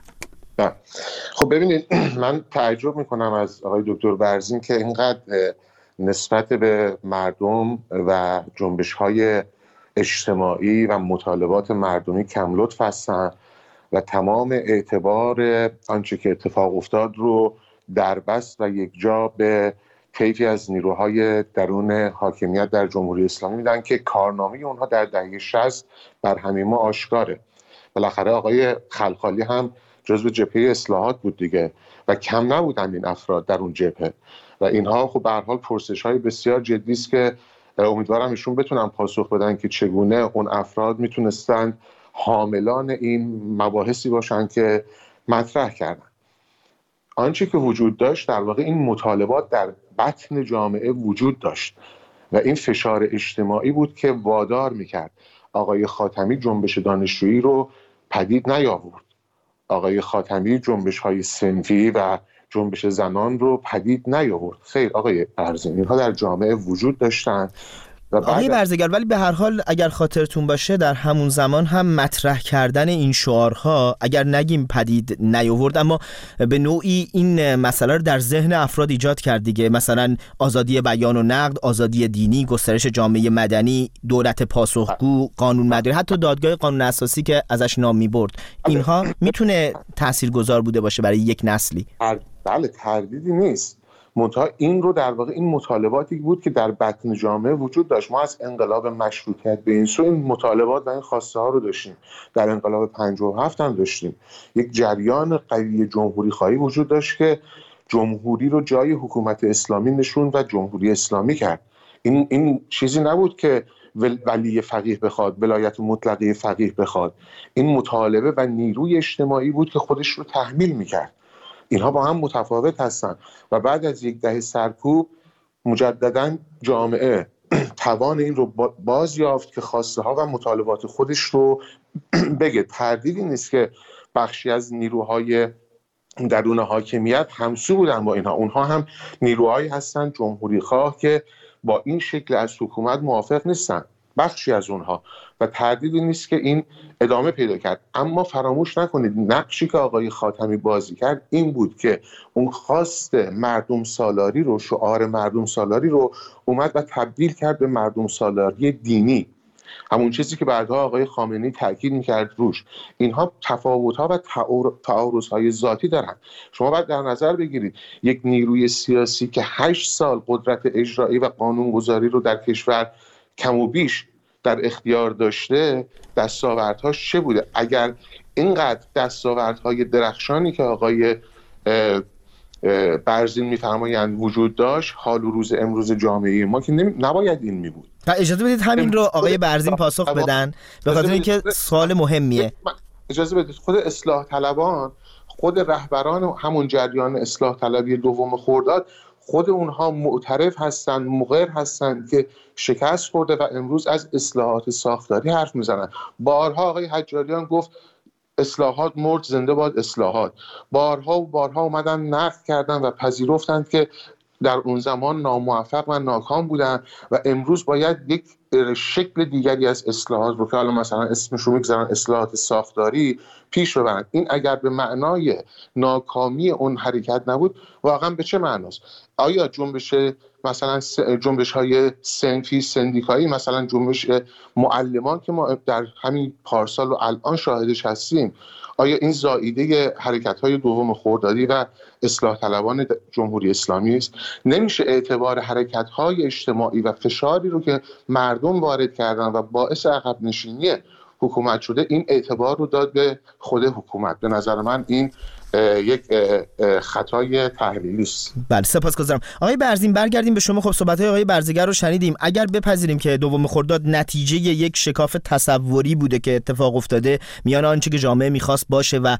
خب ببینید، من تعجب میکنم از آقای دکتر برزین که اینقدر نسبت به مردم و جنبش های اجتماعی و مطالبات مردمی کم لطف هستن و تمام اعتبار آنچه که اتفاق افتاد رو دربست و یک جا به طیفی از نیروهای درون حاکمیت در جمهوری اسلامی میدن که کارنامه اونها در دهه 60 بر همه ما آشکاره. بالاخره آقای خلخالی هم جزو جبهه اصلاحات بود دیگه و کم نبودن این افراد در اون جبهه و اینها خب به هر حال پرسش‌های بسیار جدی است که امیدوارم ایشون بتونن پاسخ بدن که چگونه اون افراد میتونستن حاملان این مباحثی باشن که مطرح کردن. آنچه که وجود داشت در واقع این مطالبات در بطن جامعه وجود داشت و این فشار اجتماعی بود که وادار میکرد آقای خاتمی جنبش دانشجویی رو پدید نیاورد. آقای خاتمی جنبش‌های صنفی و جنبش زنان رو پدید نیاورد. خیر آقای برزین، اینها در جامعه وجود داشتن. آقای برزگر، ولی به هر حال اگر خاطرتون باشه در همون زمان هم مطرح کردن این شعارها اگر نگیم پدید نیاورد، اما به نوعی این مسئله رو در ذهن افراد ایجاد کرد دیگه. مثلا آزادی بیان و نقد، آزادی دینی، گسترش جامعه مدنی، دولت پاسخگو، قانون مدنی، حتی دادگاه قانون اساسی که ازش نام می‌برد. اینها میتونه تاثیرگذار بوده باشه برای یک نسلی؟ بله، تردیدی نیست. منتها این رو در واقع این مطالباتی بود که در بطن جامعه وجود داشت. ما از انقلاب مشروطیت به این سو این مطالبات و این خواسته ها رو داشتیم. در انقلاب 57 هم داشتیم. یک جریان قوی جمهوری خواهی وجود داشت که جمهوری رو جای حکومت اسلامی نشوند و جمهوری اسلامی کرد. این چیزی نبود که ولی فقیه بخواد، ولایت مطلقه فقیه بخواد. این مطالبه و نیروی اجتماعی بود که خودش رو تحمیل میکرد. اینها با هم متفاوت هستند و بعد از یک دهه سرکوب مجددا جامعه توان این رو باز یافت که خواسته ها و مطالبات خودش رو بگه. تردیدی نیست که بخشی از نیروهای درون حاکمیت همسو بودن با اینها. اونها هم نیروهایی هستن جمهوری خواه که با این شکل از حکومت موافق نیستن، بخشی از اونها، و تردیدی نیست که این ادامه پیدا کرد. اما فراموش نکنید نقشی که آقای خاتمی بازی کرد این بود که اون خواست مردم سالاری رو، شعار مردم سالاری رو اومد و تبدیل کرد به مردم سالاری دینی، همون چیزی که بعدها آقای خامنه‌ای تاکید میکرد روش. اینها تفاوت‌ها و تعارض‌های ذاتی دارن. شما باید در نظر بگیرید یک نیروی سیاسی که 8 سال قدرت اجرایی و قانونگذاری رو در کشور کم و بیش در اختیار داشته، دستاوردهاش چه بوده؟ اگر اینقدر دستاوردهای درخشانی که آقای برزین میفرمایند وجود داشت، حال و روز امروز جامعه ما که نباید این می بود. اجازه بدید همین رو آقای برزین پاسخ بدن، به خاطر اینکه سوال مهمیه. اجازه بدید خود اصلاح طلبان، خود رهبران همون جریان اصلاح طلبی دوم خرداد، خود اونها معترف هستن، مقر هستن که شکست خورده و امروز از اصلاحات ساختاری حرف میزنن. بارها آقای حجاریان گفت اصلاحات مرد، زنده باد اصلاحات. بارها و بارها اومدن نقد کردن و پذیرفتند که در اون زمان ناموفق و ناکام بودن و امروز باید یک شکل دیگری از اصلاحات رو که حالا مثلا اسمش رو میگذارن اصلاحات ساختاری پیش ببرن. این اگر به معنای ناکامی اون حرکت نبود، واقعا به چه معناست؟ آیا جنبش مثلا جنبش‌های صنفی سندیکایی، مثلا جنبش معلمان که ما در همین پارسال و الان شاهدش هستیم، آیا این زائیده حرکت‌های دوم خردادی و اصلاح طلبان جمهوری اسلامی است؟ نمیشه اعتبار حرکت‌های اجتماعی و فشاری رو که مردم وارد کردن و باعث عقب نشینی حکومت شده، این اعتبار رو داد به خود حکومت. به نظر من این یک خطای تحلیلی است. بله، سپاسگزارم. آقای برزین، برگردیم به شما. خب صحبت‌های آقای برزگر رو شنیدیم. اگر بپذیریم که دوم خرداد نتیجه یک شکاف تصوری بوده که اتفاق افتاده میان آنچه که جامعه می‌خواست باشه و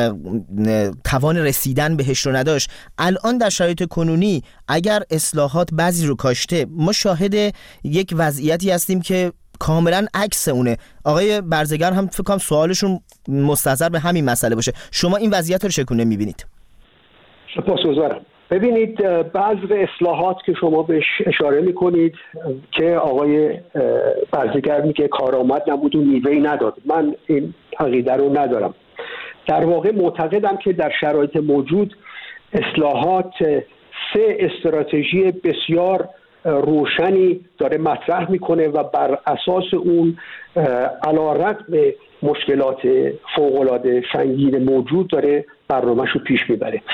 توان رسیدن بهش رو نداشت، الان در شرایط کنونی اگر اصلاحات بعضی رو کاشته، ما شاهد یک وضعیتی هستیم که کاملا عکس اونه. آقای برزگر هم فکر کنم سوالشون مستظر به همین مسئله باشه. شما این وضعیت رو چگونه می‌بینید؟ سپاسگزارم. ببینید، بعض اصلاحات که شما بهش اشاره می‌کنید که آقای برزگر میگه کارآمد نبود و میوه‌ای نداد، من این عقیده رو ندارم. در واقع معتقدم که در شرایط موجود اصلاحات 3 استراتژی بسیار روشنی داره مطرح میکنه و بر اساس اون علیرغم مشکلات فوق‌العاده سنگین موجود داره برنامه‌شو پیش میبره.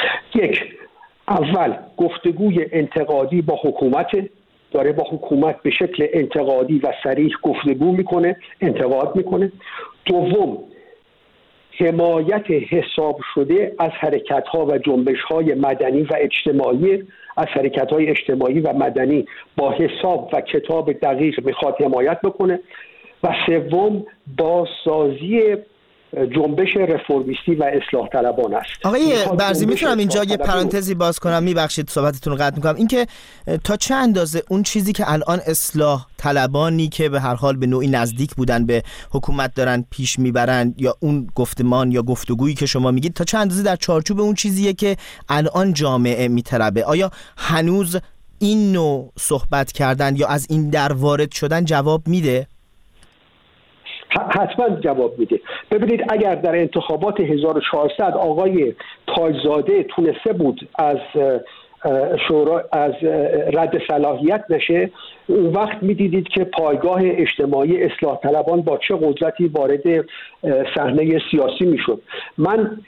اول گفتگوی انتقادی با حکومت، داره با حکومت به شکل انتقادی و صریح گفتگو میکنه، انتقاد میکنه. دوم، حمایت حساب شده از حرکت‌ها و جنبش‌های مدنی و اجتماعی، از حرکت‌های اجتماعی و مدنی با حساب و کتاب دقیق میخواد حمایت بکنه. و سوم بازسازی جنبش رفرمیستی و اصلاح طلبان است. آقای برزی میتونم اینجا یه پرانتزی باز کنم؟ میبخشید صحبتتون رو قطع میکنم. این که تا چه اندازه اون چیزی که الان اصلاح طلبانی که به هر حال به نوعی نزدیک بودن به حکومت دارن پیش میبرن، یا اون گفتمان یا گفتگویی که شما میگید، تا چه اندازه در چارچوب اون چیزیه که الان جامعه میتربه؟ آیا هنوز این نوع صحبت کردن یا از این در وارد شدن جواب میده؟ حتما جواب میده. ببینید اگر در انتخابات 1400 آقای تاجزاده تونسته بود از رد صلاحیت نشه، اون وقت میدیدید که پایگاه اجتماعی اصلاح طلبان با چه قدرتی وارد صحنه سیاسی میشد. من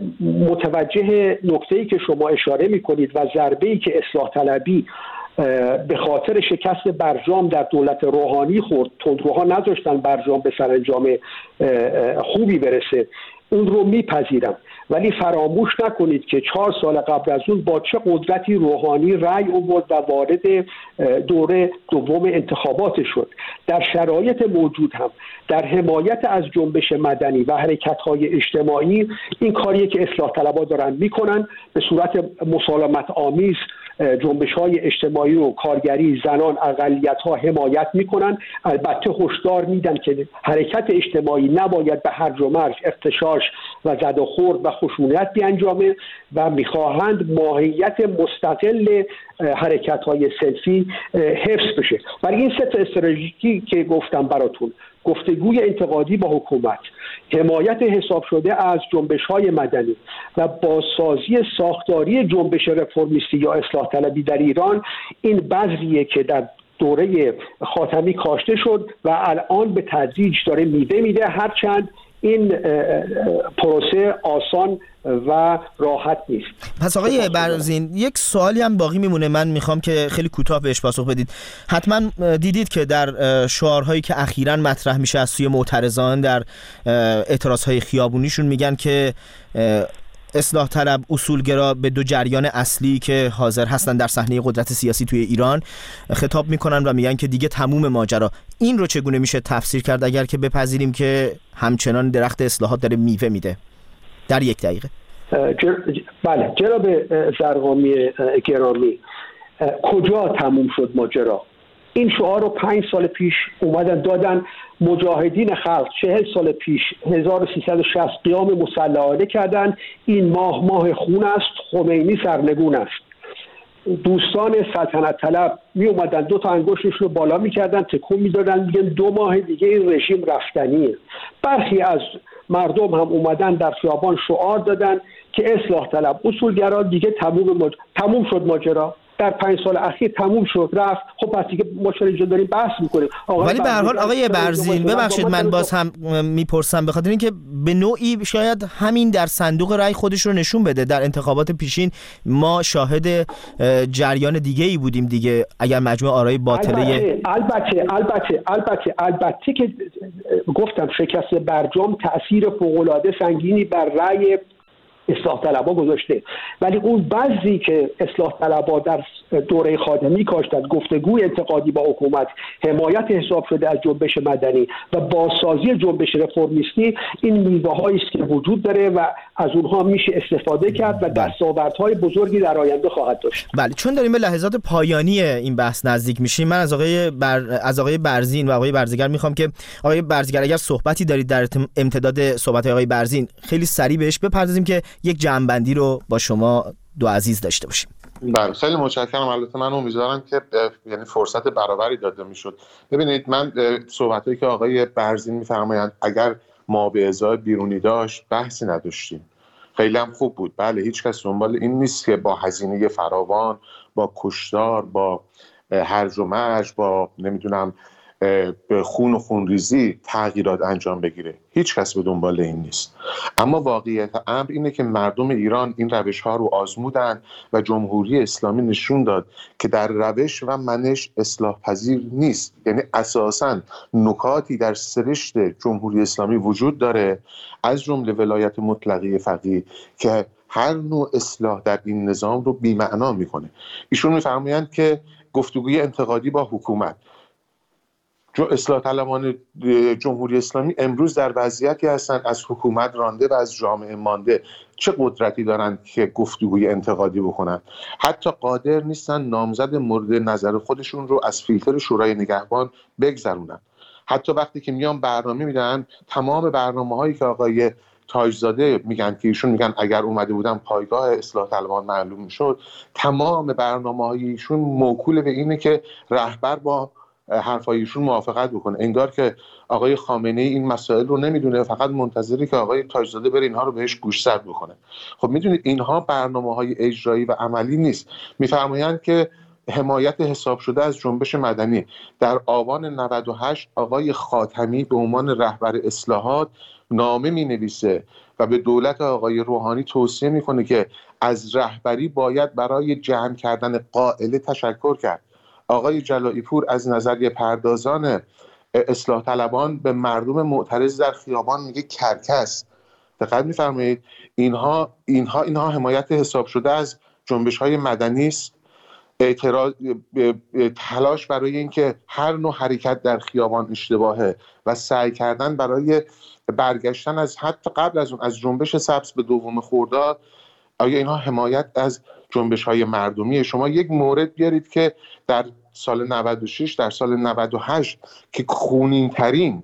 متوجه نکته‌ای که شما اشاره میکنید و ضربه‌ای که اصلاح طلبی به خاطر شکست برجام در دولت روحانی خورد، تندروها نذاشتن برجام به سرانجام خوبی برسه، اون رو میپذیرم، ولی فراموش نکنید که 4 سال قبل از اون با چه قدرتی روحانی رأی آورد و وارد دوره دوم انتخابات شد. در شرایط موجود هم در حمایت از جنبش مدنی و حرکت‌های اجتماعی، این کاریه که اصلاح طلبها دارن میکنن، به صورت مسالمت آمیز جنبش‌های اجتماعی و کارگری، زنان، اقلیت‌ها حمایت میکنن. البته هشدار میدن که حرکت اجتماعی نباید به هرج و مرج، اغتشاش و زد و خورد و خشونت بیانجامه و میخواهند ماهیت مستقل حرکت‌های صنفی حفظ بشه. برای این 3 تا استراتژی که گفتم براتون، گفتگوی انتقادی با حکومت، حمایت حساب شده از جنبش‌های مدنی و بازسازی ساختاری جنبش رفرمیستی یا اصلاح طلبی در ایران، این بذریه که در دوره خاتمی کاشته شد و الان به تدریج داره میوه میده، هرچند این پروسه آسان و راحت نیست. پس آقای برزین، یک سوالی هم باقی میمونه، من میخوام که خیلی کوتاه بهش پاسخ بدید. حتما دیدید که در شعارهایی که اخیراً مطرح میشه از سوی معترضان در اعتراضهای خیابونیشون، میگن که اصلاح طلب اصولگرا به 2 جریان اصلی که حاضر هستن در صحنه قدرت سیاسی توی ایران خطاب میکنن و میگن که دیگه تموم ماجرا. این رو چگونه میشه تفسیر کرد اگر که بپذیریم که همچنان درخت اصلاحات داره میوه میده؟ در 1 دقیقه. بله جناب زرقامی گرامی، کجا تموم شد ماجرا؟ این شعار رو 5 سال پیش اومدن دادن مجاهدین خلق، 40 سال پیش 1360 قیام مسلحانه کردن، این ماه خون است، خمینی سرنگون است. دوستان سلطنت طلب می اومدن 2 تا انگشتش رو بالا میکردن، تکون میدادن، میگن 2 ماه دیگه این رژیم رفتنیه. برخی از مردم هم اومدن در خیابان شعار دادن که اصلاح طلب اصولگرا، دیگه تموم شد ماجرا، در 5 سال اخیر تموم شد رفت. خب پس دیگه ما چرا اینجا داریم بحث میکنیم؟ ولی به هر حال آقای برزین، ببخشید من باز هم میپرسم، به خاطر اینکه به نوعی شاید همین در صندوق رای خودش رو نشون بده. در انتخابات پیشین ما شاهد جریان دیگه ای بودیم دیگه، اگر مجموع آرای باطله. البته که گفتم شکست برجام تأثیر فوق‌العاده سنگینی بر رای اصلاح طلبها گذاشته، ولی اون بعضی که اصلاح طلبها در دوره خاتمی کاشتن، گفتگوی انتقادی با حکومت، حمایت حساب شده از جنبش مدنی و بازسازی جنبش رفرمیستی، این میوه‌هایی است که وجود داره و از اونها میشه استفاده کرد و دستاوردهای بزرگی در آینده خواهد داشت. بله، چون داریم به لحظات پایانی این بحث نزدیک میشیم، من از آقای برزین و آقای برزگر میخوام که آقای برزگر اگر صحبتی دارید در امتداد صحبت‌های آقای برزین خیلی سریع بهش بپردازیم که یک جمع‌بندی رو با شما دو عزیز داشته باشیم. بله خیلی متشکرم. البته من امیدوارم که یعنی فرصت برابری داده میشد. ببینید من صحبتایی که آقای برزین میفرمایند اگر ما به ازای بیرونی داشت بحثی نداشتیم، خیلی هم خوب بود. بله هیچ کس دنبال این نیست که با هزینه فراوان، با کشتار، با هرج و مرج، با نمیدونم به خون و خونریزی تغییرات انجام بگیره. هیچ کس به دنبال این نیست. اما واقعیت امر اینه که مردم ایران این روش ها رو آزمودن و جمهوری اسلامی نشون داد که در روش و منش اصلاح پذیر نیست. یعنی اساساً نکاتی در سرشت جمهوری اسلامی وجود داره، از جمله ولایت مطلقه فقیه که هر نوع اصلاح در این نظام رو بی‌معنا میکنه. ایشون میفرمایند که گفتگوی انتقادی با حکومت، اصلاح طلبان جمهوری اسلامی امروز در وضعیتی هستند از حکومت رانده و از جامعه مانده. چه قدرتی دارند که گفتگوی انتقادی بکنند؟ حتی قادر نیستن نامزد مورد نظر خودشون رو از فیلتر شورای نگهبان بگذرونن. حتی وقتی که میان برنامه میدن، تمام برنامه‌هایی که آقای تاجزاده میگن که ایشون میگن اگر اومده بودن پایگاه اصلاح طلبان معلوم میشد، تمام برنامه‌های ایشون موکول به اینه که رهبر با حرفای ایشون موافقت بکنه. انگار که آقای خامنه‌ای این مسائل رو نمیدونه، فقط منتظره که آقای تاجزاده بره اینها رو بهش گوشزد بکنه. خب میدونید اینها برنامه‌های اجرایی و عملی نیست. میفرمایند که حمایت حساب شده از جنبش مدنی. در آبان 98 آقای خاتمی به عنوان رهبر اصلاحات نامه می‌نویسه و به دولت آقای روحانی توصیه میکنه که از رهبری باید برای جمع کردن قائله تشکر کرد. آقای جلایی پور از نظریه پردازان اصلاح طلبان به مردم معترض در خیابان میگه کرکس. دقت می‌فرمایید؟ اینها حمایت حساب شده از جنبش‌های مدنی است. اعتراض، تلاش برای اینکه هر نوع حرکت در خیابان اشتباهه و سعی کردن برای برگشتن از حتی قبل از اون از جنبش سبز به 2 خرداد. آیا اینها حمایت از جنبش‌های مردمیه؟ شما یک مورد بیارید که در سال 96 در سال 98 که خونین‌ترین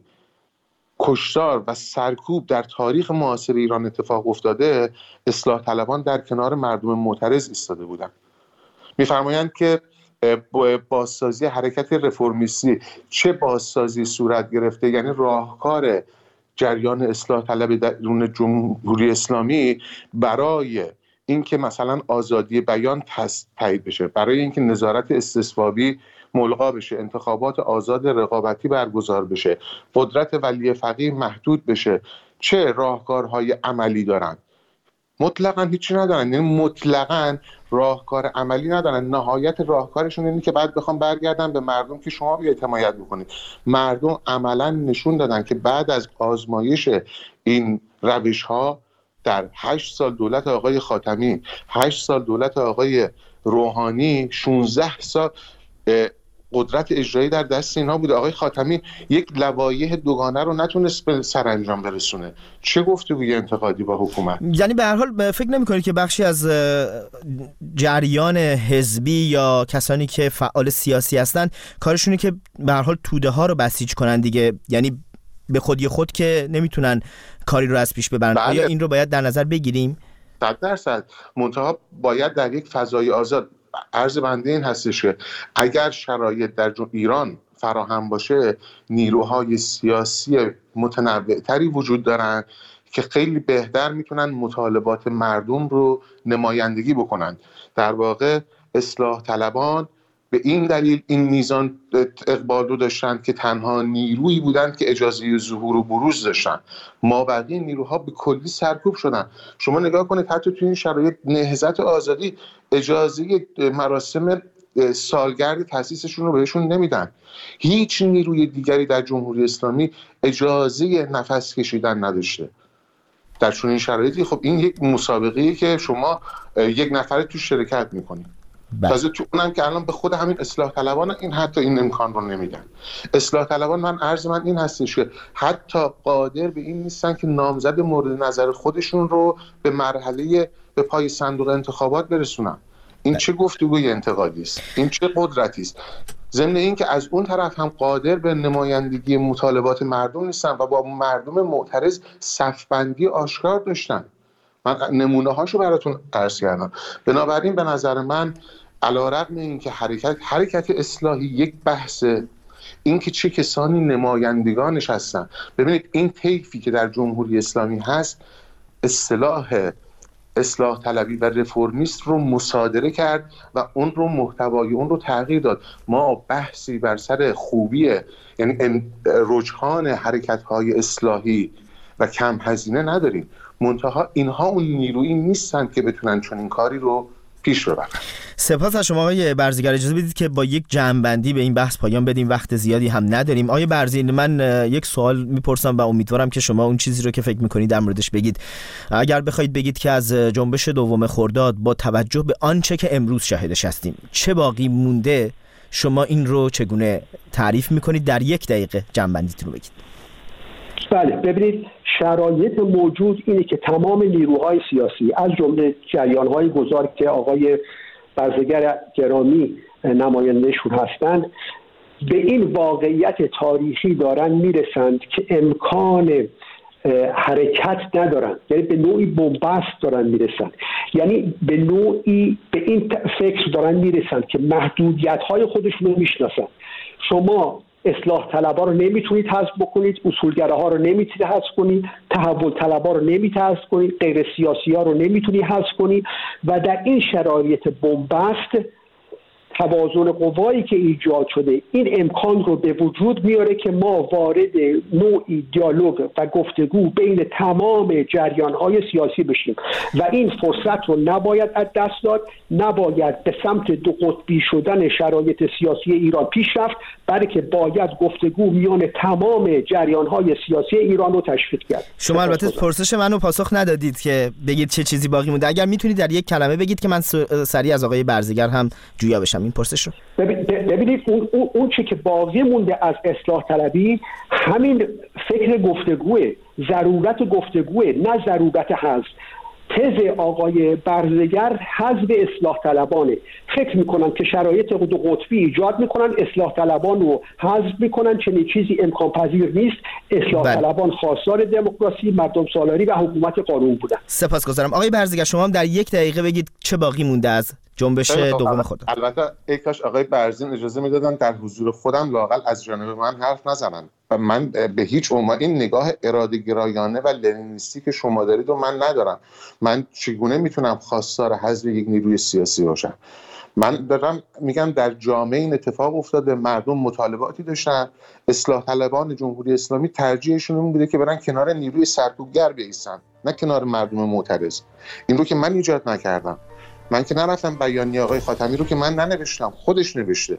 کشتار و سرکوب در تاریخ معاصر ایران اتفاق افتاده، اصلاح طلبان در کنار مردم معترض ایستاده بودند. می‌فرمایند که بازسازی حرکت رفرمیستی چه بازسازی صورت گرفته، یعنی راهکار جریان اصلاح طلب درون جمهوری اسلامی برای اینکه مثلا آزادی بیان تایید بشه، برای اینکه نظارت استصوابی ملغا بشه، انتخابات آزاد رقابتی برگزار بشه، قدرت ولی فقیه محدود بشه، چه راهکارهای عملی دارن؟ مطلقاً هیچی ندارن. یعنی مطلقاً راهکار عملی ندارن. نهایت راهکارشون اینه که بعد بخوام برگردن به مردم که شما بیایید حمایت بکنید. مردم عملاً نشون دادن که بعد از آزمایش این روش‌ها در 8 سال دولت آقای خاتمی، 8 سال دولت آقای روحانی، 16 سال قدرت اجرایی در دست اینها بوده. آقای خاتمی یک لوایح دوگانه رو نتونست به سرانجام برسونه. چه گفتگوی انتقادی با حکومت؟ یعنی به هر حال فکر نمی‌کنید که بخشی از جریان حزبی یا کسانی که فعال سیاسی هستن کارشونه که به هر حال توده ها رو بسیج کنن دیگه؟ یعنی به خودی خود که نمیتونن کاری رو از پیش ببرن. بله. آیا این رو باید در نظر بگیریم؟ 100%. منتها باید در یک فضای آزاد، عرض بنده این هستش که اگر شرایط در ایران فراهم باشه، نیروهای سیاسی متنوع‌تری وجود دارن که خیلی بهتر میتونن مطالبات مردم رو نمایندگی بکنن. در واقع اصلاح طلبان به این دلیل این میزان اقبال رو داشتن که تنها نیرویی بودند که اجازه ظهور و بروز داشتن. مابقی نیروها به کلی سرکوب شدن. شما نگاه کنید حتی توی این شرایط نهضت آزادی اجازه مراسم سالگرد تأسیسشون رو بهشون نمیدن. هیچ نیروی دیگری در جمهوری اسلامی اجازه نفس کشیدن نداشته. در چون این شرایطی خب این یک مسابقه‌ایه که شما یک نفر تو شرکت میکنید. تازه تو اونم که الان به خود همین اصلاح طلبان این حتی این امکان رو نمیدن. اصلاح طلبان عرض من این هستش که حتی قادر به این نیستن که نامزد مورد نظر خودشون رو به مرحله به پای صندوق انتخابات برسونن. این چه گفتگوی انتقادی است؟ این چه قدرتی است؟ ضمن این که از اون طرف هم قادر به نمایندگی مطالبات مردم نیستن و با مردم معترض صفبندی آشکار داشتن. من نمونه هاشو براتون عرض کردم. بنابراین به نظر من علیرغم این که حرکت اصلاحی یک بحثه، این که چه کسانی نمایندگانش هستن. ببینید این طیفی که در جمهوری اسلامی هست اصلاح طلبی و رفرمیست رو مصادره کرد و اون رو محتوای اون رو تغییر داد. ما بحثی بر سر خوبی یعنی رجحان حرکت‌های اصلاحی و کم هزینه نداریم. منتها اینها اون نیرویی نیستن که بتونن چون این کاری رو پیش ببرن. سپاس از شما آقای برزیگر. اجازه بدید که با یک جمع‌بندی به این بحث پایان بدیم، وقت زیادی هم نداریم. آقای برزی، من یک سوال میپرسم و امیدوارم که شما اون چیزی رو که فکر میکنید در موردش بگید. اگر بخواید بگید که از جنبش 2 خرداد با توجه به آنچه که امروز شاهدش هستیم چه باقی مونده شما این رو چگونه تعریف میکنید؟ در 1 دقیقه جمع‌بندیتون رو بگید. بله، ببینید شرایط موجود اینه که تمام نیروهای سیاسی از جمله جریان‌های گذار که آقای برزگر گرامی نمایندهشون هستند به این واقعیت تاریخی دارن میرسند که امکان حرکت ندارن، یعنی به نوعی بن‌بست دارن میرسن، یعنی به نوعی به این فکر دارن میرسن که محدودیت‌های خودشون رو میشناسن. شما اصلاح طلبها رو نمیتونید حذف بکنید، اصولگراها رو نمیتونید حذف کنید، تحول طلبها رو نمیتونید حذف کنید، غیر سیاسی ها رو نمیتونید حذف کنید و در این شرایط بن‌بست توازن قوایی که ایجاد شده این امکان رو به وجود میاره که ما وارد نوعی دیالوگ و گفتگو بین تمام جریان‌های سیاسی بشیم و این فرصت رو نباید از دست داد، نباید به سمت دو قطبی شدن شرایط سیاسی ایران پیش رفت، بلکه باید گفتگو میان تمام جریان‌های سیاسی ایران رو تشویق کرد. شما البته پرسش منو پاسخ ندادید که بگید چه چیزی باقی مونده. اگر میتونید در 1 کلمه بگید که من سریع از آقای برزگر هم جویا بشم این پرسش رو. ببینید اون چه که باقی مونده از اصلاح طلبی همین فکر گفتگوه، ضرورت گفتگوه، نه ضرورت حذف. تز آقای برزگر حذف اصلاح طلبانه. فکر میکنن که شرایط دو قطبی ایجاد میکنن، اصلاح طلبان رو حذف میکنن، چنین چیزی امکان پذیر نیست. اصلاح طلبان خواستار دموکراسی، مردم سالاری و حکومت قانون بودن. سپاسگزارم. آقای برزگر شما هم در 1 دقیقه بگید چه باقی مونده از جنبش دوم خود. البته ای کاش آقای برزین اجازه میدادن در حضور خودم لااقل از جانب من حرف نزنن و من به هیچ عنوان این نگاه اراده گرایانه و لنینیستی که شما دارید و من ندارم. من چگونه میتونم خواستار حذف یک نیروی سیاسی باشم؟ من دارم میگم در جامعه این اتفاق افتاده، مردم مطالباتی داشتن، اصلاح طلبان جمهوری اسلامی ترجیحشون این بوده که برن کنار نیروی سرکوبگر بایستن، نه کنار مردم معترض. این رو که من ایجاد نکردم، من که نرفتم بیانیه آقای خاتمی رو که من ننوشتم، خودش نوشته.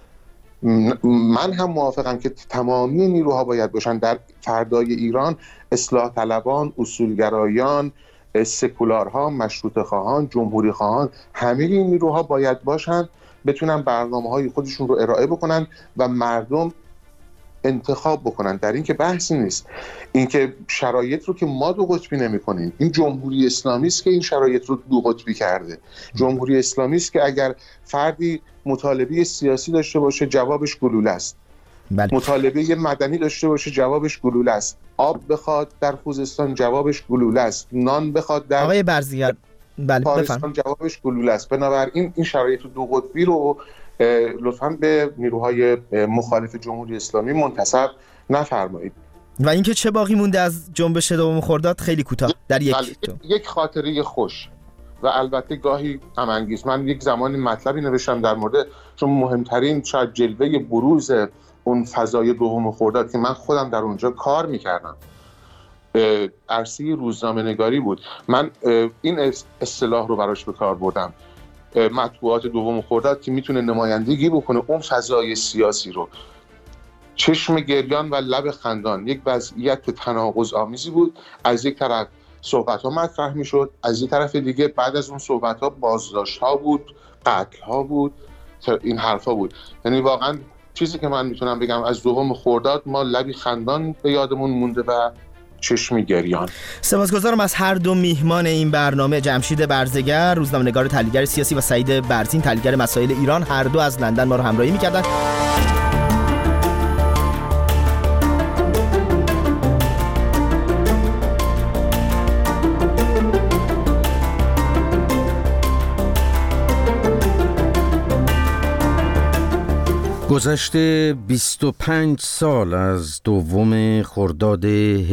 من هم موافقم که تمامی نیروها باید باشن در فردای ایران، اصلاح طلبان، اصولگرایان، سکولارها، مشروطه خواهان، جمهوری خواهان، همه این نیروها باید باشن، بتونن برنامه‌های خودشون رو ارائه بکنن و مردم انتخاب بکنن. در این که بحثی نیست. این که شرایط رو که ما دو قطبی نمی‌کنیم، این جمهوری اسلامی است که این شرایط رو دو قطبی کرده. جمهوری اسلامی است که اگر فردی مطالبه سیاسی داشته باشه جوابش گلوله است. مطالبه مدنی داشته باشه جوابش گلوله است. آب بخواد در خوزستان جوابش گلوله است. نان بخواد در آقای برزگر پاکستان جوابش گلوله است. بنابراین این شرایط دو قطبی رو لطفاً به نیروهای مخالف جمهوری اسلامی منتسب نفرمایید. و اینکه چه باقی مونده از جنبش دوم خرداد خیلی کوتاه در یک خاطره خوش و البته گاهی غم انگیز. من یک زمانی مطلبی نوشتم در مورد چون مهمترین شاید جلوه بروز اون فضای دوم خرداد که من خودم در اونجا کار میکردم، عرصه روزنامه‌نگاری بود. من این اصطلاح رو براش به کار بردم، مطبوعات دوم خرداد که میتونه نمایندگی بکنه اون فضای سیاسی رو. چشم گریان و لب خندان، یک وضعیت تناقض آمیزی بود. از یک طرف صحبت‌ها مطرح میشد، از یک طرف دیگه بعد از اون صحبت‌ها بازداشت‌ها بود، قتل‌ها بود، این حرفا بود. یعنی واقعا چیزی که من میتونم بگم از دوم خرداد ما لبی خندان به یادمون مونده و چشمی گریان. سپاسگزارم از هر دو میهمان این برنامه، جمشید برزگر روزنامه‌نگار تحلیلگر سیاسی و سعید برزین تحلیلگر مسائل ایران. هر دو از لندن ما رو همراهی می‌کردن. گذشته 25 سال از دوم خرداد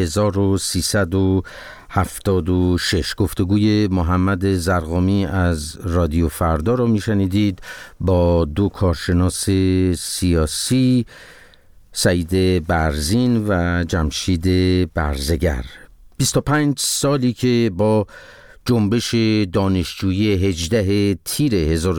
1376 گفتگوی محمد زرقامی از رادیو فردا رو میشنیدید با دو کارشناس سیاسی، سعید برزین و جمشید برزگر. 25 سالی که با جنبش دانشجویی 18 تیر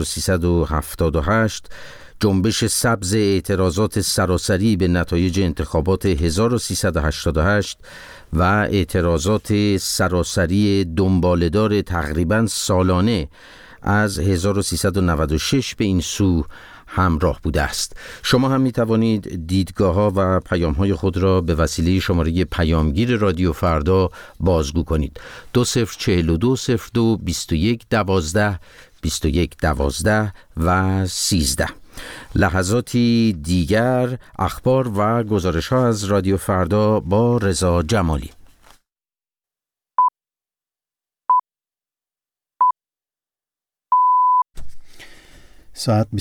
1378، جنبش سبز اعتراضات سراسری به نتایج انتخابات 1388 و اعتراضات سراسری دنباله‌دار تقریباً سالانه از 1396 به این سو همراه بوده است. شما هم می توانید دیدگاه‌ها و پیام‌های خود را به وسیله شماره پیامگیر رادیو فردا بازگو کنید. 2042 02 21 12 21 12 و 13. لحظاتی دیگر اخبار و گزارش‌ها از رادیو فردا با رضا جمالی. ساعت